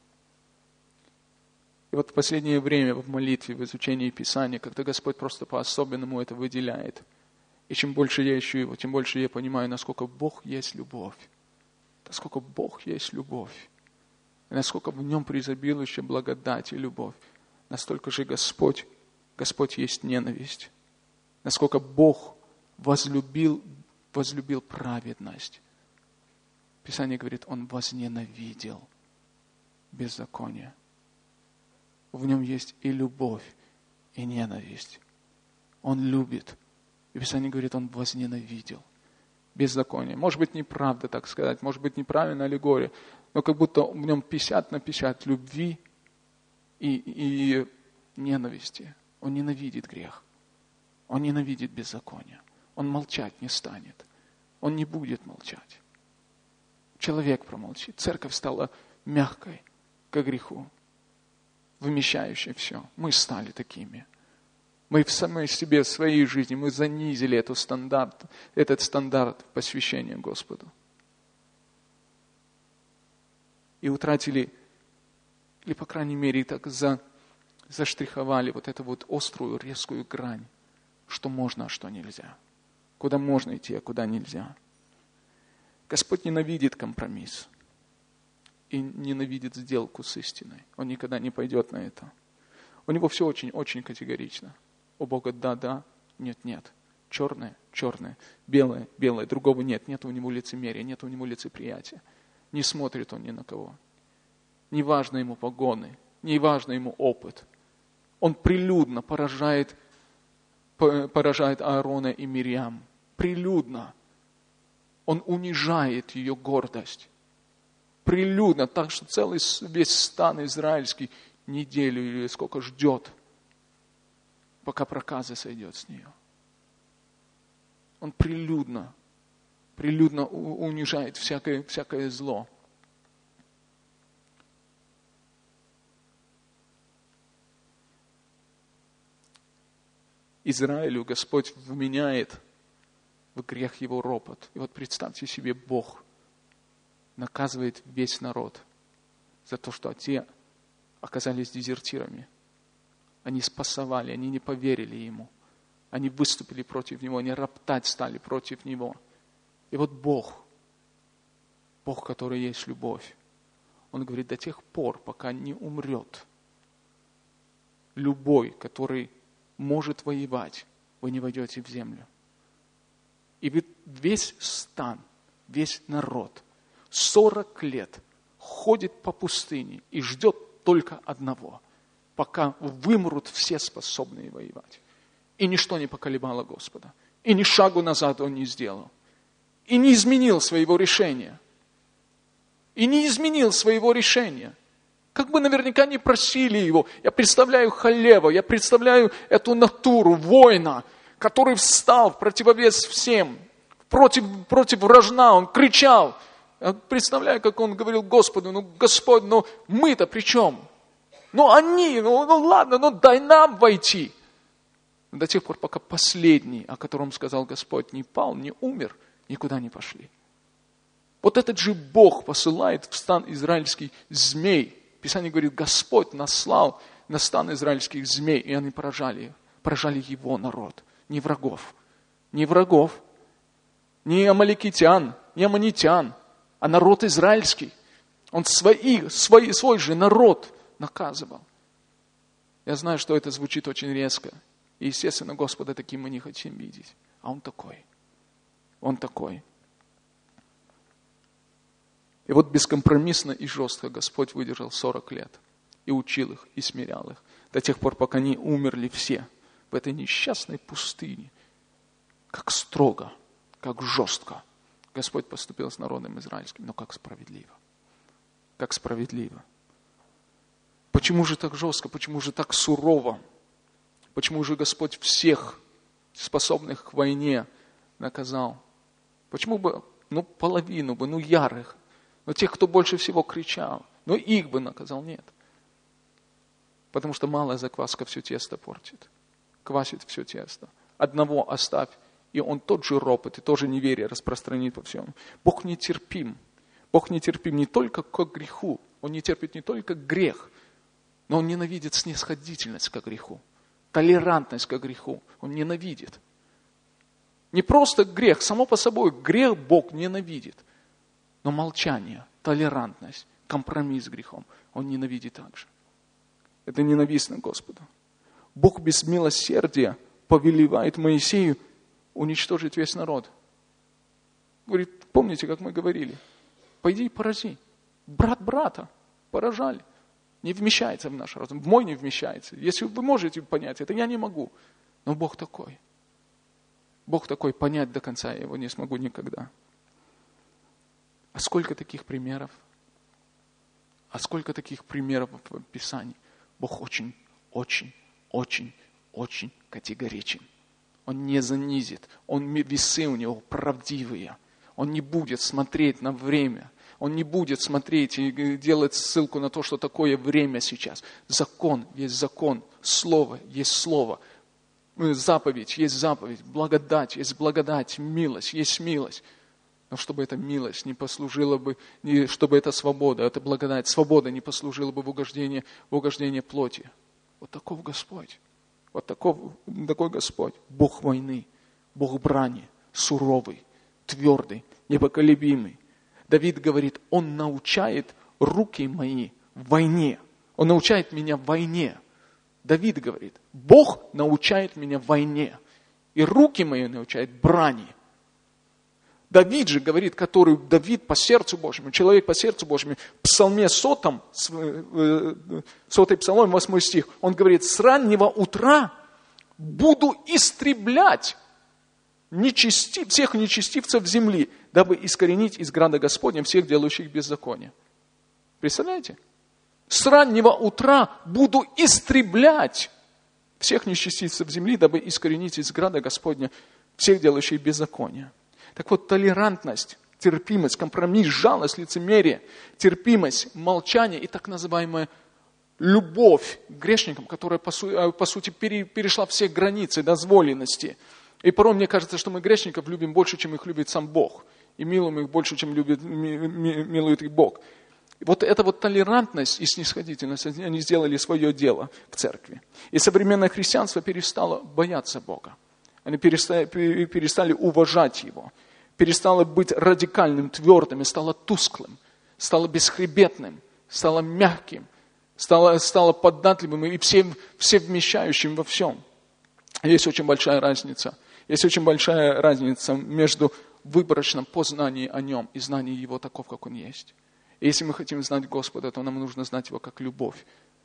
И вот в последнее время в молитве, в изучении Писания, когда Господь просто по-особенному это выделяет. И чем больше я ищу Его, тем больше я понимаю, насколько Бог есть любовь. насколько Бог есть любовь, и насколько в Нем преизобилующая благодать и любовь, настолько же Господь, Господь есть ненависть. Насколько Бог возлюбил, возлюбил праведность. Писание говорит, Он возненавидел беззаконие. В Нем есть и любовь, и ненависть. Он любит. И Писание говорит, Он возненавидел беззаконие. Может быть, неправда, так сказать, может быть, неправильная аллегория, но как будто в нем пятьдесят на пятьдесят любви и, и ненависти. Он ненавидит грех. Он ненавидит беззаконие. Он молчать не станет. Он не будет молчать. Человек промолчит. Церковь стала мягкой к греху, вымещающей все. Мы стали такими. Мы в самой себе, в своей жизни, мы занизили этот стандарт, этот стандарт посвящения Господу. И утратили, или, по крайней мере, так за, заштриховали вот эту вот острую, резкую грань, что можно, а что нельзя. Куда можно идти, а куда нельзя. Господь ненавидит компромисс и ненавидит сделку с истиной. Он никогда не пойдет на это. У него все очень-очень категорично. У Бога да-да, нет-нет. Черное – черное, белое – белое. Другого нет. Нет у него лицемерия, нет у него лицеприятия. Не смотрит он ни на кого. Не важно ему погоны, не важно ему опыт. Он прилюдно поражает, поражает Аарона и Мирьям. Прилюдно. Он унижает ее гордость. Прилюдно, так что целый весь стан израильский неделю или сколько ждет, пока проказа сойдет с нее. Он прилюдно, прилюдно унижает всякое, всякое зло. Израилю Господь вменяет в грех его ропот. И вот представьте себе, Бог наказывает весь народ за то, что те оказались дезертирами. Они спасовали, они не поверили Ему. Они выступили против Него, они роптать стали против Него. И вот Бог, Бог, который есть любовь, Он говорит, до тех пор, пока не умрет любой, который может воевать, вы не войдете в землю. И ведь весь стан, весь народ сорок лет ходит по пустыне и ждет только одного, пока вымрут все способные воевать. И ничто не поколебало Господа. И ни шагу назад Он не сделал. И не изменил своего решения. И не изменил своего решения. Как бы наверняка не просили Его. Я представляю Халева, я представляю эту натуру воина, который встал в противовес всем, против, против вражна, он кричал. Я представляю, как он говорил Господу, ну, Господь, ну мы-то при чем? Ну они, ну, ну ладно, ну дай нам войти. До тех пор, пока последний, о котором сказал Господь, не пал, не умер, никуда не пошли. Вот этот же Бог посылает в стан израильский змей. Писание говорит, Господь наслал на стан израильских змей, и они поражали, поражали его народ. Не врагов, не врагов, не амаликитян, не аммонитян, а народ израильский. Он свои, свой, свой же народ наказывал. Я знаю, что это звучит очень резко. И, естественно, Господа таким мы не хотим видеть. А Он такой. Он такой. И вот бескомпромиссно и жестко Господь выдержал сорок лет. И учил их, и смирял их. До тех пор, пока не умерли все в этой несчастной пустыне. Как строго, как жестко Господь поступил с народом израильским. Но как справедливо. Как справедливо. Почему же так жестко? Почему же так сурово? Почему же Господь всех способных к войне наказал? Почему бы, ну, половину бы, ну, ярых, но тех, кто больше всего кричал, но их бы наказал? Нет. Потому что малая закваска все тесто портит. Квасит все тесто. Одного оставь, и он тот же ропот, и тоже неверие распространит по всему. Бог нетерпим. Бог нетерпим не только к греху. Он не терпит не только грех, но Он ненавидит снисходительность к греху. Толерантность к греху Он ненавидит. Не просто грех, само по собой грех Бог ненавидит. Но молчание, толерантность, компромисс с грехом он ненавидит также. Это ненавистно Господу. Бог без милосердия повелевает Моисею уничтожить весь народ. Говорит, помните, как мы говорили? Пойди и порази. Брат брата поражали. Не вмещается в наш разум. В мой не вмещается. Если вы можете понять, это я не могу. Но Бог такой. Бог такой, понять до конца я его не смогу никогда. А сколько таких примеров? А сколько таких примеров в Писании? Бог очень, очень, очень, очень категоричен. Он не занизит. Он, весы у него правдивые. Он не будет смотреть на время. Он не будет смотреть и делать ссылку на то, что такое время сейчас. Закон есть закон. Слово есть слово. Заповедь есть заповедь. Благодать есть благодать. Милость есть милость. Но чтобы эта милость не послужила бы, не, чтобы эта свобода, эта благодать, свобода не послужила бы в угождение, в угождение плоти. Вот таков Господь. Вот таков, такой Господь. Бог войны, Бог брани, суровый, твердый, непоколебимый. Давид говорит, Он научает руки мои в войне. Он научает меня в войне. Давид говорит, Бог научает меня в войне. И руки мои научает брани. Давид же говорит, который Давид по сердцу Божьему, человек по сердцу Божьему, в псалме сотом, сотый псалом, восьмой стих, он говорит, с раннего утра буду истреблять нечестив, всех нечестивцев земли, дабы искоренить из града Господня всех делающих беззаконие. Представляете? С раннего утра буду истреблять всех нечестивцев земли, дабы искоренить из града Господня всех делающих беззаконие. Так вот, толерантность, терпимость, компромисс, жалость, лицемерие, терпимость, молчание и так называемая любовь к грешникам, которая, по, су- по сути, пере- перешла все границы дозволенности. И порой мне кажется, что мы грешников любим больше, чем их любит сам Бог. И милуем их больше, чем любит, ми- ми- милует их Бог. И вот эта вот толерантность и снисходительность, они сделали свое дело в церкви. И современное христианство перестало бояться Бога. Они перестали, перестали уважать Его. Перестало быть радикальным, твердым, и стало тусклым, стало бесхребетным, стало мягким, стало, стало податливым и всем, всевмещающим во всем. Есть очень большая разница. Есть очень большая разница между выборочным познанием о Нем и знанием Его таков, как Он есть. И если мы хотим знать Господа, то нам нужно знать Его как любовь,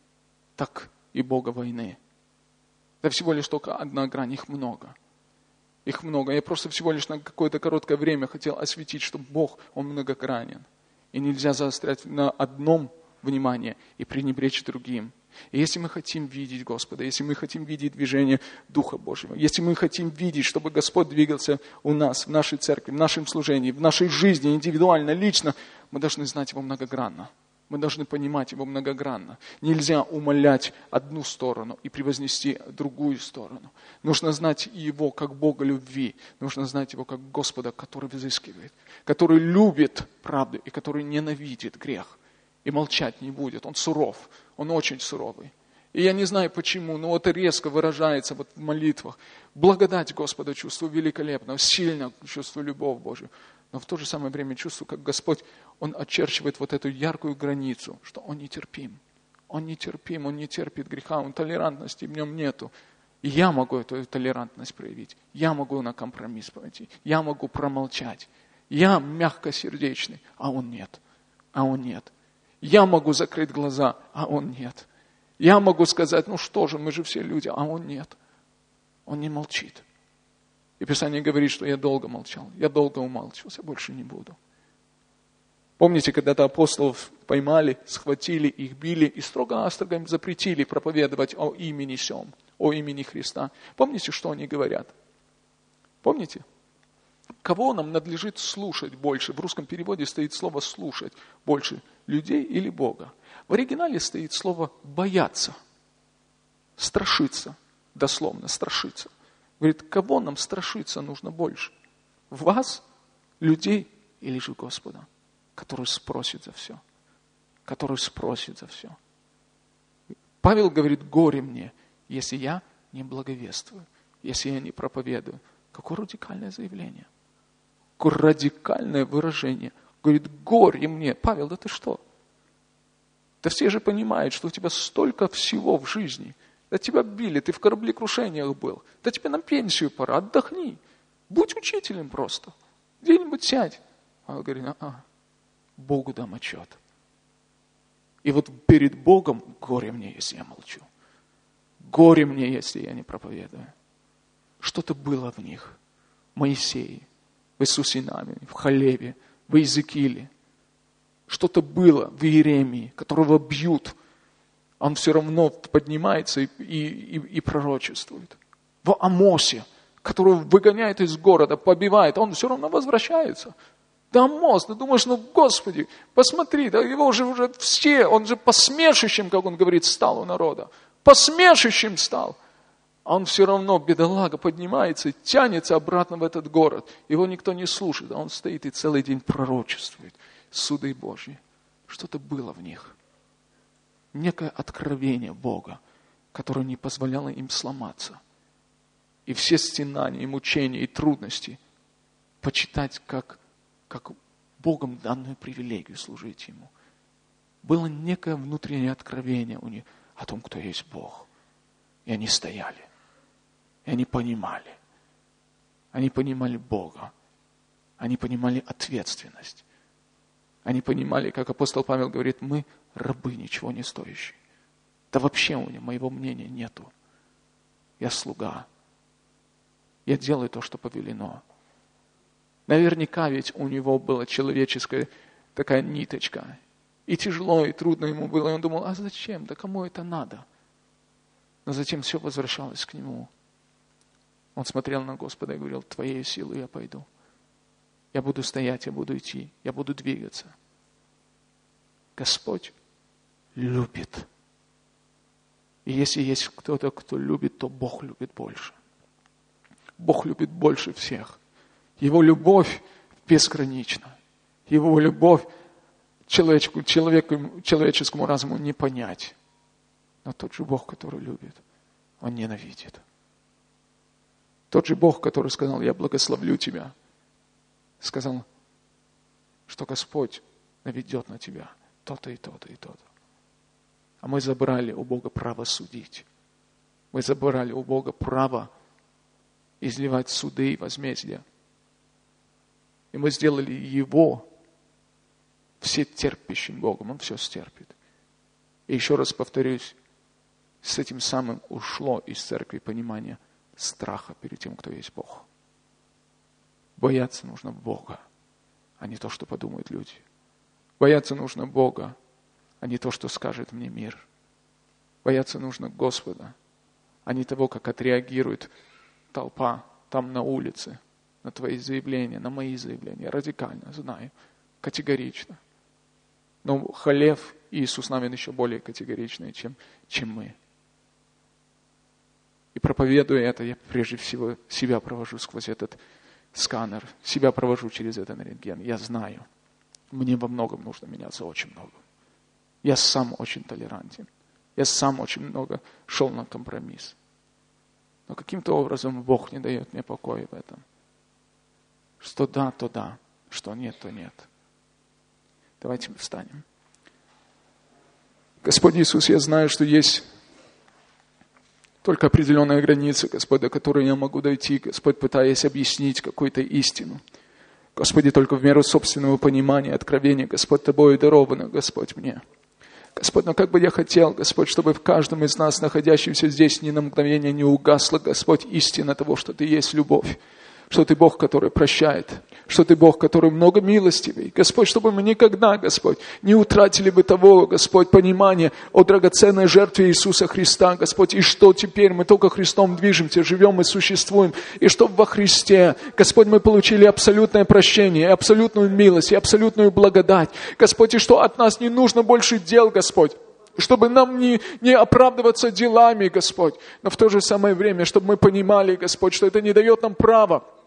так и Бога войны. Это всего лишь только одна грань, их много. Их много. Я просто всего лишь на какое-то короткое время хотел осветить, что Бог, Он многогранен. И нельзя заострять на одном внимание и пренебречь другим. И если мы хотим видеть Господа, если мы хотим видеть движение Духа Божьего, если мы хотим видеть, чтобы Господь двигался у нас, в нашей церкви, в нашем служении, в нашей жизни, индивидуально, лично, мы должны знать Его многогранно. Мы должны понимать Его многогранно. Нельзя умалять одну сторону и превознести другую сторону. Нужно знать Его как Бога любви. Нужно знать Его как Господа, который взыскивает, который любит правду и который ненавидит грех. И молчать не будет. Он суров. Он очень суровый. И я не знаю почему, но это резко выражается вот в молитвах. Благодать Господа чувствую великолепно, сильно чувствую любовь Божью. Но в то же самое время чувствую, как Господь, Он очерчивает вот эту яркую границу, что Он нетерпим. Он нетерпим, Он не терпит греха, Он толерантности в Нем нету. И я могу эту толерантность проявить. Я могу на компромисс пойти. Я могу промолчать. Я мягкосердечный, а Он нет. А Он нет. Я могу закрыть глаза, а Он нет. Я могу сказать, ну что же, мы же все люди, а Он нет. Он не молчит. И Писание говорит, что я долго молчал, я долго умалчивался, больше не буду. Помните, когда-то апостолов поймали, схватили, их били и строго-настрого им запретили проповедовать о имени сем, о имени Христа. Помните, что они говорят? Помните? Кого нам надлежит слушать больше? В русском переводе стоит слово «слушать» больше, людей или Бога. В оригинале стоит слово «бояться», «страшиться», дословно «страшиться». Говорит, кого нам страшиться нужно больше? Вас, людей или же Господа, который спросит за все? Который спросит за все. Павел говорит, горе мне, если я не благовествую, если я не проповедую. Какое радикальное заявление. Какое радикальное выражение Говорит, горе мне. Павел, да ты что? Да все же понимают, что у тебя столько всего в жизни. Да тебя били, ты в кораблекрушениях был. Да тебе на пенсию пора, отдохни. Будь учителем просто. Где-нибудь сядь. А он говорит, а, Богу дам отчет. И вот перед Богом горе мне, если я молчу. Горе мне, если я не проповедую. Что-то было в них. В Моисее, в Иисусе Навине, в Халеве, в Иезекииле. Что-то было в Иеремии, которого бьют. Он все равно поднимается и, и, и, и пророчествует. В Амосе, которого выгоняют из города, побивает, он все равно возвращается. Да Амос, ты думаешь, ну Господи, посмотри, да его уже, уже все, он же посмешищем, как он говорит, стал у народа. Посмешищем стал. А он все равно, бедолага, поднимается и тянется обратно в этот город. Его никто не слушает, а он стоит и целый день пророчествует. Суды Божьи. Что-то было в них. Некое откровение Бога, которое не позволяло им сломаться. И все стенания, и мучения, и трудности почитать как, как Богом данную привилегию служить Ему. Было некое внутреннее откровение у них о том, кто есть Бог. И они стояли. И они понимали. Они понимали Бога. Они понимали ответственность. Они понимали, как апостол Павел говорит, мы рабы, ничего не стоящие. Да вообще у меня моего мнения нету. Я слуга. Я делаю то, что повелено. Наверняка ведь у него была человеческая такая ниточка. И тяжело, и трудно ему было. И он думал, а зачем? Да кому это надо? Но затем все возвращалось к нему. Он смотрел на Господа и говорил, твоей силой я пойду. Я буду стоять, я буду идти, я буду двигаться. Господь любит. И если есть кто-то, кто любит, то Бог любит больше. Бог любит больше всех. Его любовь безгранична. Его любовь человеку, человеку, человеческому разуму не понять. Но тот же Бог, который любит, Он ненавидит. Тот же Бог, который сказал, я благословлю тебя, сказал, что Господь наведет на тебя то-то и то-то и то-то. А мы забрали у Бога право судить. Мы забрали у Бога право изливать суды и возмездия. И мы сделали Его все терпящим Богом. Он все стерпит. И еще раз повторюсь, с этим самым ушло из церкви понимание страха перед тем, кто есть Бог. Бояться нужно Бога, а не то, что подумают люди. Бояться нужно Бога, а не то, что скажет мне мир. Бояться нужно Господа, а не того, как отреагирует толпа там на улице, на твои заявления, на мои заявления. Радикально, знаю, категорично. Но Халев и Иисус Навин еще более категоричные, чем, чем мы. И проповедуя это, я прежде всего себя провожу сквозь этот сканер, себя провожу через этот рентген. Я знаю, мне во многом нужно меняться, очень много. Я сам очень толерантен. Я сам очень много шел на компромисс. Но каким-то образом Бог не дает мне покоя в этом. Что да, то да. Что нет, то нет. Давайте мы встанем. Господь Иисус, я знаю, что есть только определенная граница, Господь, до которой я могу дойти, Господь, пытаясь объяснить какую-то истину. Господи, только в меру собственного понимания, откровения, Господь, Тобою даровано, Господь, мне. Господь, но как бы я хотел, Господь, чтобы в каждом из нас, находящемся здесь, ни на мгновение не угасла, Господь, истина того, что Ты есть любовь. Что Ты Бог, который прощает, что Ты Бог, который много милостивый. Господь, чтобы мы никогда, Господь, не утратили бы того, Господь, понимания о драгоценной жертве Иисуса Христа, Господь, и что теперь мы только Христом движемся, живем и существуем, и что во Христе, Господь, мы получили абсолютное прощение, абсолютную милость и абсолютную благодать. Господь, и что от нас не нужно больше дел, Господь, чтобы нам не, не оправдываться делами, Господь, но в то же самое время, чтобы мы понимали, Господь, что это не дает нам права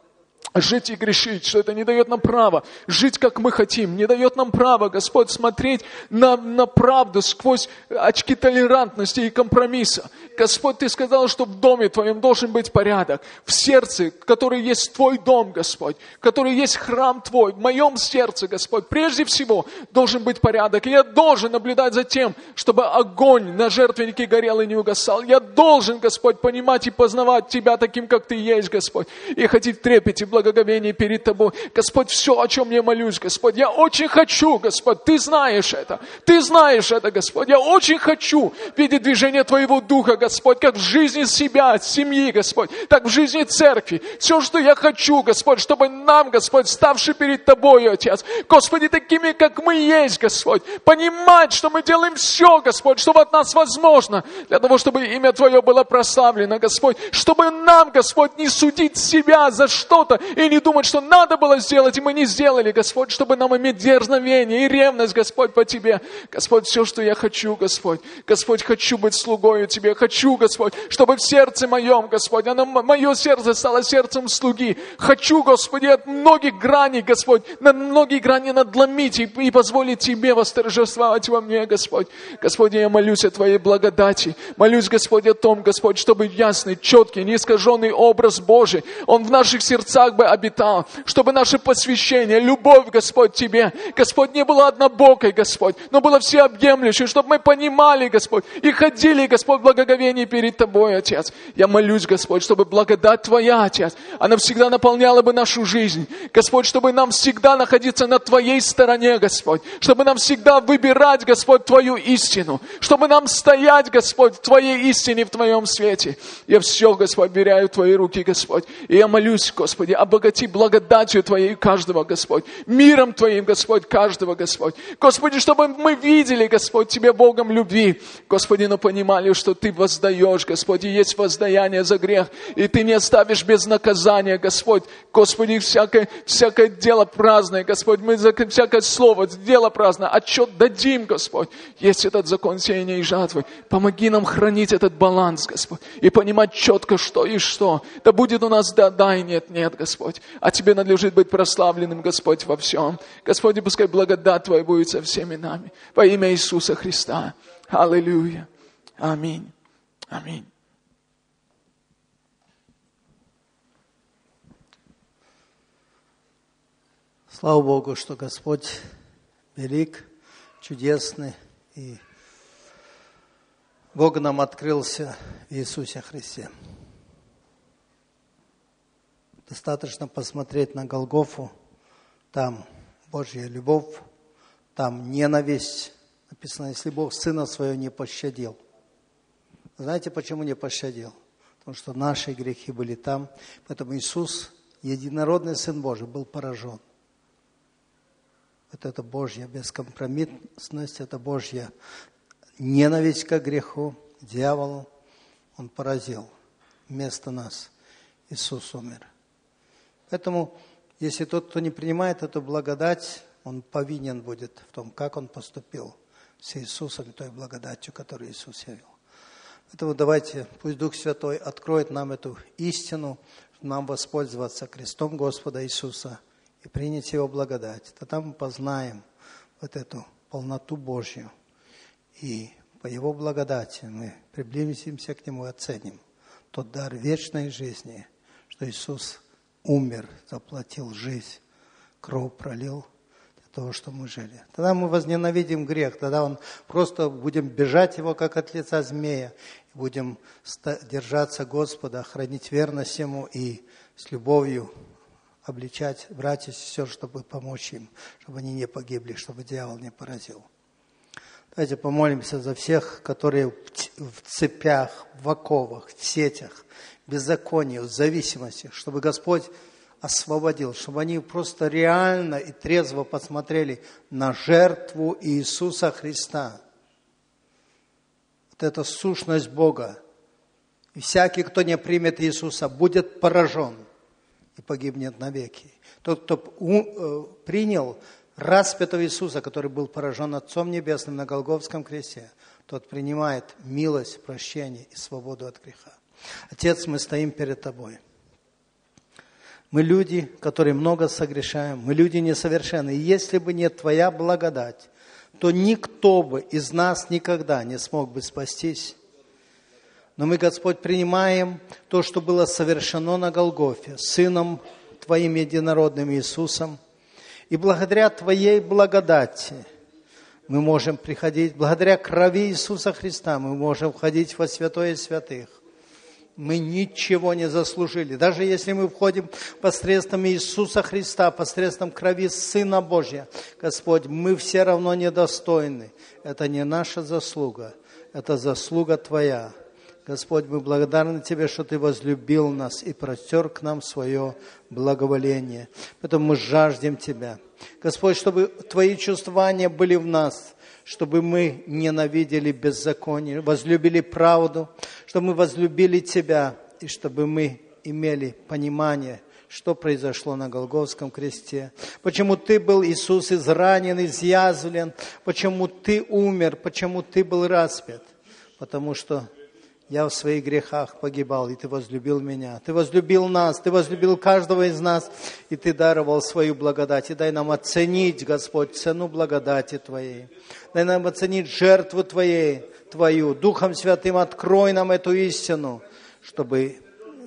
жить и грешить, что это не дает нам права жить, как мы хотим, не дает нам права, Господь, смотреть на, на правду сквозь очки толерантности и компромисса. Господь, Ты сказал, что в доме Твоем должен быть порядок, в сердце, который есть Твой дом, Господь, который есть храм Твой, в моем сердце, Господь, прежде всего должен быть порядок. И я должен наблюдать за тем, чтобы огонь на жертвеннике горел и не угасал. Я должен, Господь, понимать и познавать Тебя таким, как Ты есть, Господь, и ходить в трепете, благоговении перед Тобой. Господь, все, о чем я молюсь, Господь, я очень хочу, Господь, Ты знаешь это, Ты знаешь это, Господь, я очень хочу видеть движение Твоего Духа, Господь, как в жизни себя, семьи, Господь, так в жизни церкви. Все, что я хочу, Господь, чтобы нам, Господь, ставши перед Тобой, Отец, Господи, такими, как мы есть, Господь, понимать, что мы делаем все, Господь, что от нас возможно, для того, чтобы имя Твое было прославлено, Господь, чтобы нам, Господь, не судить себя за что-то и не думать, что надо было сделать, и мы не сделали, Господь, чтобы нам иметь дерзновение и ревность, Господь, по Тебе. Господь, все, что я хочу, Господь, Господь, хочу быть слугою Тебе, хочу, Господь, чтобы в сердце моем, Господь, оно, мое сердце стало сердцем слуги. Хочу, Господи, от многих граней, Господь, на многие грани надломить и, и позволить Тебе восторжествовать во мне, Господь. Господи, я молюсь о Твоей благодати, молюсь, Господь, о том, Господь, чтобы ясный, четкий, неискаженный образ Божий, Он в наших сердцах бы обитал, чтобы наше посвящение, любовь, Господь, Тебе, Господь, не было однобокой, Господь, но было всеобъемлющей, чтобы мы понимали, Господь, и ходили, Господь, в благоговении перед Тобой, Отец. Я молюсь, Господь, чтобы благодать Твоя, Отец, она всегда наполняла бы нашу жизнь. Господь, чтобы нам всегда находиться на Твоей стороне, Господь, чтобы нам всегда выбирать, Господь, Твою истину, чтобы нам стоять, Господь, в Твоей истине, в Твоем свете. Я все, Господь, беряю в Твои руки, Господь, и я молюсь, Господи, обогати благодатью Твоей каждого, Господь, миром Твоим, Господь, каждого, Господь. Господи, чтобы мы видели, Господь, Тебя Богом любви, Господи, но понимали, что Ты воздаешь, Господи, есть воздаяние за грех, и Ты не оставишь без наказания, Господь. Господи, всякое, всякое дело праздное, Господь, мы за всякое слово, дело праздное, отчет дадим, Господь. Есть этот закон сеяния и жатвы. Помоги нам хранить этот баланс, Господь, и понимать четко, что и что. Да будет у нас да-да и нет-нет, Господь. А Тебе надлежит быть прославленным, Господь, во всем. Господи, пускай благодать Твоя будет со всеми нами. Во имя Иисуса Христа. Аллилуйя. Аминь. Аминь. Слава Богу, что Господь велик, чудесный, и Бог нам открылся в Иисусе Христе. Достаточно посмотреть на Голгофу, там Божья любовь, там ненависть. Написано, если Бог Сына Своего не пощадил. Знаете, почему не пощадил? Потому что наши грехи были там. Поэтому Иисус, единородный Сын Божий, был поражен. Вот это Божья бескомпромиссность, это Божья ненависть к греху, к дьяволу. Он поразил. Вместо нас Иисус умер. Поэтому, если тот, кто не принимает эту благодать, он повинен будет в том, как он поступил с Иисусом и той благодатью, которую Иисус явил. Поэтому давайте, пусть Дух Святой откроет нам эту истину, нам воспользоваться крестом Господа Иисуса и принять Его благодать. Тогда мы познаем вот эту полноту Божью. И по Его благодати мы приблизимся к Нему и оценим тот дар вечной жизни, что Иисус умер, заплатил жизнь, кровь пролил для того, чтобы мы жили. Тогда мы возненавидим грех, тогда он просто будем бежать его, как от лица змея, будем держаться Господа, хранить верность Ему и с любовью обличать братьев и сестер, чтобы помочь им, чтобы они не погибли, чтобы дьявол не поразил. Давайте помолимся за всех, которые в цепях, в оковах, в сетях, в беззаконии, в зависимости, чтобы Господь освободил, чтобы они просто реально и трезво посмотрели на жертву Иисуса Христа. Вот эта сущность Бога. И всякий, кто не примет Иисуса, будет поражен и погибнет навеки. Тот, кто принял распятого Иисуса, который был поражен Отцом Небесным на Голгофском кресте, тот принимает милость, прощение и свободу от греха. Отец, мы стоим перед Тобой. Мы люди, которые много согрешаем, мы люди несовершенны. И если бы не Твоя благодать, то никто бы из нас никогда не смог бы спастись. Но мы, Господь, принимаем то, что было совершено на Голгофе, Сыном Твоим единородным Иисусом. И благодаря Твоей благодати мы можем приходить, благодаря крови Иисуса Христа мы можем входить во святое святых. Мы ничего не заслужили. Даже если мы входим посредством Иисуса Христа, посредством крови Сына Божия, Господь, мы все равно недостойны. Это не наша заслуга, это заслуга Твоя. Господь, мы благодарны Тебе, что Ты возлюбил нас и простер к нам свое благоволение. Поэтому мы жаждем Тебя. Господь, чтобы Твои чувствования были в нас, чтобы мы ненавидели беззаконие, возлюбили правду, чтобы мы возлюбили Тебя, и чтобы мы имели понимание, что произошло на Голгофском кресте. Почему Ты был, Иисус, изранен, изъязвлен, почему Ты умер, почему Ты был распят. Потому что я в своих грехах погибал, и Ты возлюбил меня. Ты возлюбил нас, Ты возлюбил каждого из нас, и Ты даровал свою благодать. И дай нам оценить, Господь, цену благодати Твоей. Дай нам оценить жертву Твоей, Твою. Духом Святым открой нам эту истину, чтобы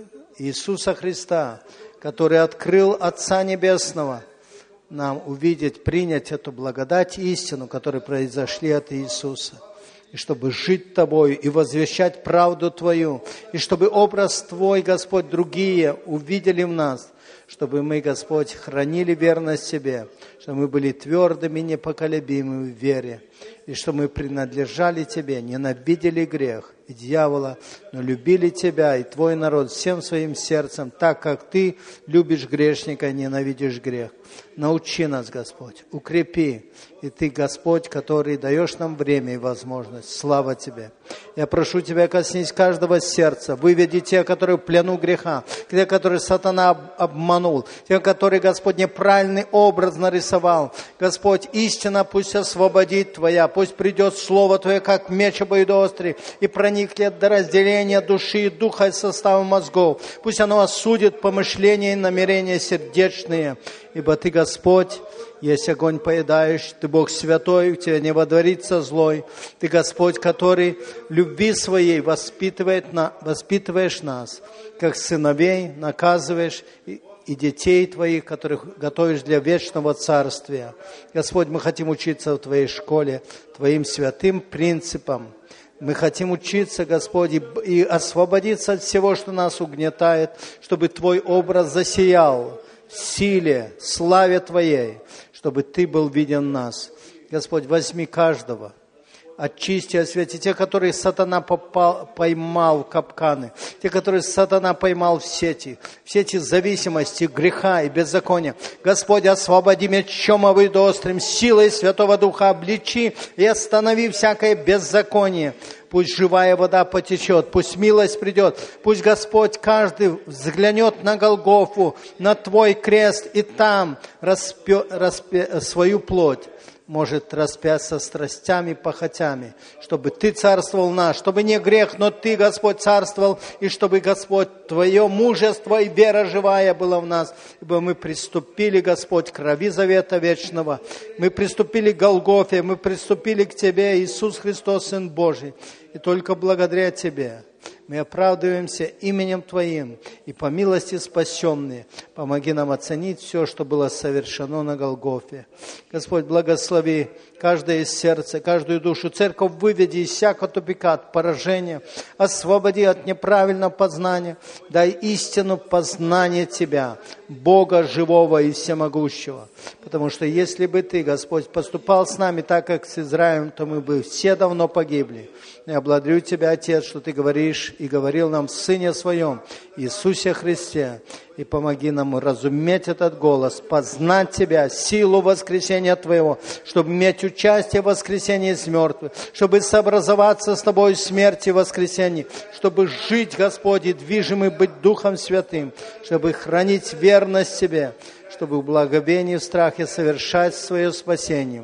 Иисуса Христа, который открыл Отца Небесного, нам увидеть, принять эту благодать и истину, которые произошли от Иисуса. И чтобы жить Тобою и возвещать правду Твою. И чтобы образ Твой, Господь, другие увидели в нас. Чтобы мы, Господь, хранили верность Тебе. Чтобы мы были твердыми, непоколебимыми в вере. И чтобы мы принадлежали Тебе, ненавидели грех и дьявола, но любили Тебя и Твой народ всем своим сердцем, так как Ты любишь грешника и ненавидишь грех. Научи нас, Господь, укрепи. И Ты, Господь, который даешь нам время и возможность. Слава Тебе. Я прошу Тебя, коснись каждого сердца. Выведи те, которые в плену греха. Те, которые сатана обманул. Те, которые, Господь, неправильный образ нарисовал. Господь, истина пусть освободит Твоя. Пусть придет Слово Твое, как меч обоюдоострый, и проникнет до разделения души и духа и состава мозгов. Пусть оно осудит помышления и намерения сердечные. Ибо Ты, Господь, есть огонь поедающий, Ты Бог святой, у Тебя не водворится злой. Ты, Господь, который в любви Своей воспитывает на, воспитываешь нас, как сыновей, наказываешь и, и детей Твоих, которых готовишь для вечного царствия. Господь, мы хотим учиться в Твоей школе, Твоим святым принципам. Мы хотим учиться, Господь, и, и освободиться от всего, что нас угнетает, чтобы Твой образ засиял в силе, славе Твоей, чтобы Ты был виден в нас. Господь, возьми каждого, очисти, освети те, которые сатана попал, поймал в капканы, те, которые сатана поймал в сети, в сети зависимости, греха и беззакония. Господь, освободи мечом обоюдоострым, силой Святого Духа обличи и останови всякое беззаконие. Пусть живая вода потечет, пусть милость придет, пусть Господь каждый взглянет на Голгофу, на Твой крест, и там распе, распе, свою плоть может распять со страстями, похотями, чтобы Ты царствовал в нас, чтобы не грех, но Ты, Господь, царствовал, и чтобы, Господь, Твое мужество и вера живая была в нас, ибо мы приступили, Господь, к крови завета вечного, мы приступили к Голгофе, мы приступили к Тебе, Иисус Христос, Сын Божий, и только благодаря Тебе мы оправдываемся именем Твоим, и по милости спасенные. Помоги нам оценить все, что было совершено на Голгофе. Господь, благослови каждое сердце, каждую душу. Церковь выведи из всякого тупика, от поражения, освободи от неправильного познания. Дай истину познания Тебя, Бога живого и всемогущего. Потому что если бы Ты, Господь, поступал с нами так, как с Израилем, то мы бы все давно погибли. Я благодарю Тебя, Отец, что Ты говоришь и говорил нам в Сыне Своем, Иисусе Христе. И помоги нам разуметь этот голос, познать Тебя, силу воскресения Твоего, чтобы иметь участие в воскресении из мертвых, чтобы сообразоваться с Тобой в смерти и воскресении, чтобы жить, Господь, и движимый быть Духом Святым, чтобы хранить верность Тебе, чтобы в благовении и в страхе совершать свое спасение.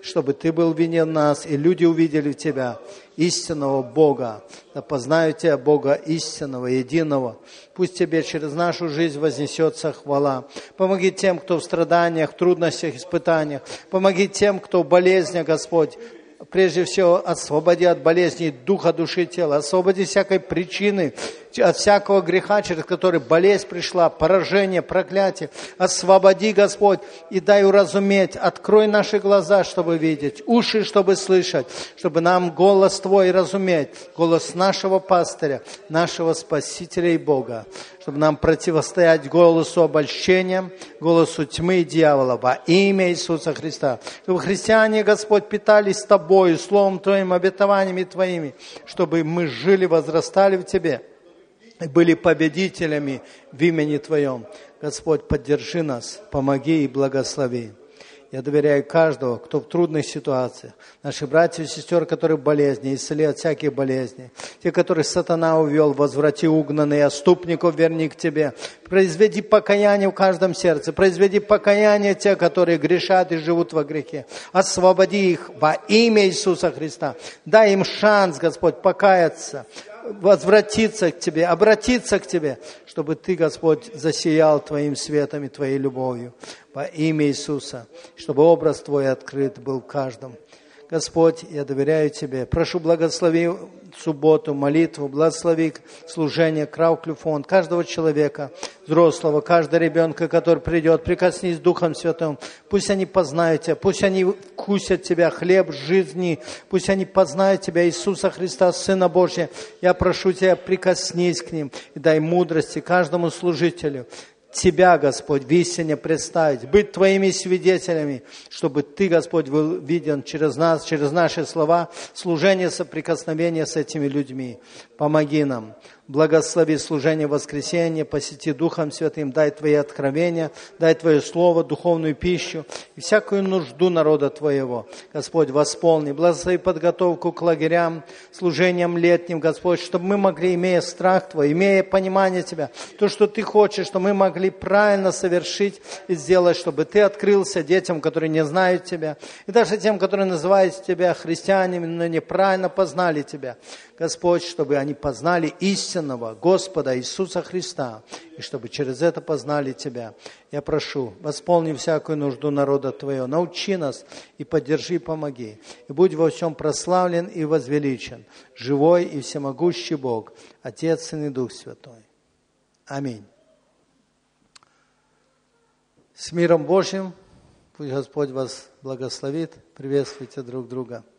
чтобы Ты был виден нас, и люди увидели Тебя, истинного Бога. Да познают Тебя, Бога истинного, единого. Пусть Тебе через нашу жизнь вознесется хвала. Помоги тем, кто в страданиях, трудностях, испытаниях. Помоги тем, кто в болезнях, Господь. Прежде всего, освободи от болезней духа, души, тела. Освободи всякой причины, от всякого греха, через который болезнь пришла, поражение, проклятие. Освободи, Господь, и дай уразуметь. Открой наши глаза, чтобы видеть, уши, чтобы слышать, чтобы нам голос Твой разуметь, голос нашего пастыря, нашего Спасителя и Бога, чтобы нам противостоять голосу обольщения, голосу тьмы и дьявола во имя Иисуса Христа. Чтобы христиане, Господь, питались Тобою, Словом Твоим, обетованиями Твоими, чтобы мы жили, возрастали в Тебе и были победителями в имени Твоем. Господь, поддержи нас, помоги и благослови. Я доверяю каждого, кто в трудных ситуациях. Наши братья и сестры, которые в болезни, исцели от всяких болезней. Те, которых сатана увел, возврати угнанные, отступников верни к Тебе. Произведи покаяние в каждом сердце. Произведи покаяние те, которые грешат и живут во грехе. Освободи их во имя Иисуса Христа. Дай им шанс, Господь, покаяться, возвратиться к Тебе, обратиться к Тебе, чтобы Ты, Господь, засиял Твоим светом и Твоей любовью во имя Иисуса, чтобы образ Твой открыт был в каждом. Господь, я доверяю Тебе. Прошу, благослови субботу, молитву, благослови служение, Крауклю-фонд, каждого человека, взрослого, каждого ребенка, который придет, прикоснись Духом Святым. Пусть они познают Тебя, пусть они вкусят Тебя, хлеб жизни, пусть они познают Тебя, Иисуса Христа, Сына Божия. Я прошу Тебя, прикоснись к ним и дай мудрости каждому служителю. Тебя, Господь, в истине представить, быть Твоими свидетелями, чтобы Ты, Господь, был виден через нас, через наши слова, служение, соприкосновение с этими людьми. Помоги нам. Благослови служение воскресенья, посети Духом Святым, дай Твои откровения, дай Твое Слово, духовную пищу и всякую нужду народа Твоего. Господь, восполни, благослови подготовку к лагерям, служениям летним, Господь, чтобы мы могли, имея страх Твой, имея понимание Тебя, то, что Ты хочешь, чтобы мы могли правильно совершить и сделать, чтобы Ты открылся детям, которые не знают Тебя, и даже тем, которые называют Тебя христианами, но неправильно познали Тебя. Господь, чтобы они познали истинного Господа Иисуса Христа, и чтобы через это познали Тебя. Я прошу, восполни всякую нужду народа Твоего, научи нас и поддержи, и помоги. И будь во всем прославлен и возвеличен, живой и всемогущий Бог, Отец, Сын и Дух Святой. Аминь. С миром Божьим, пусть Господь вас благословит, приветствуйте друг друга.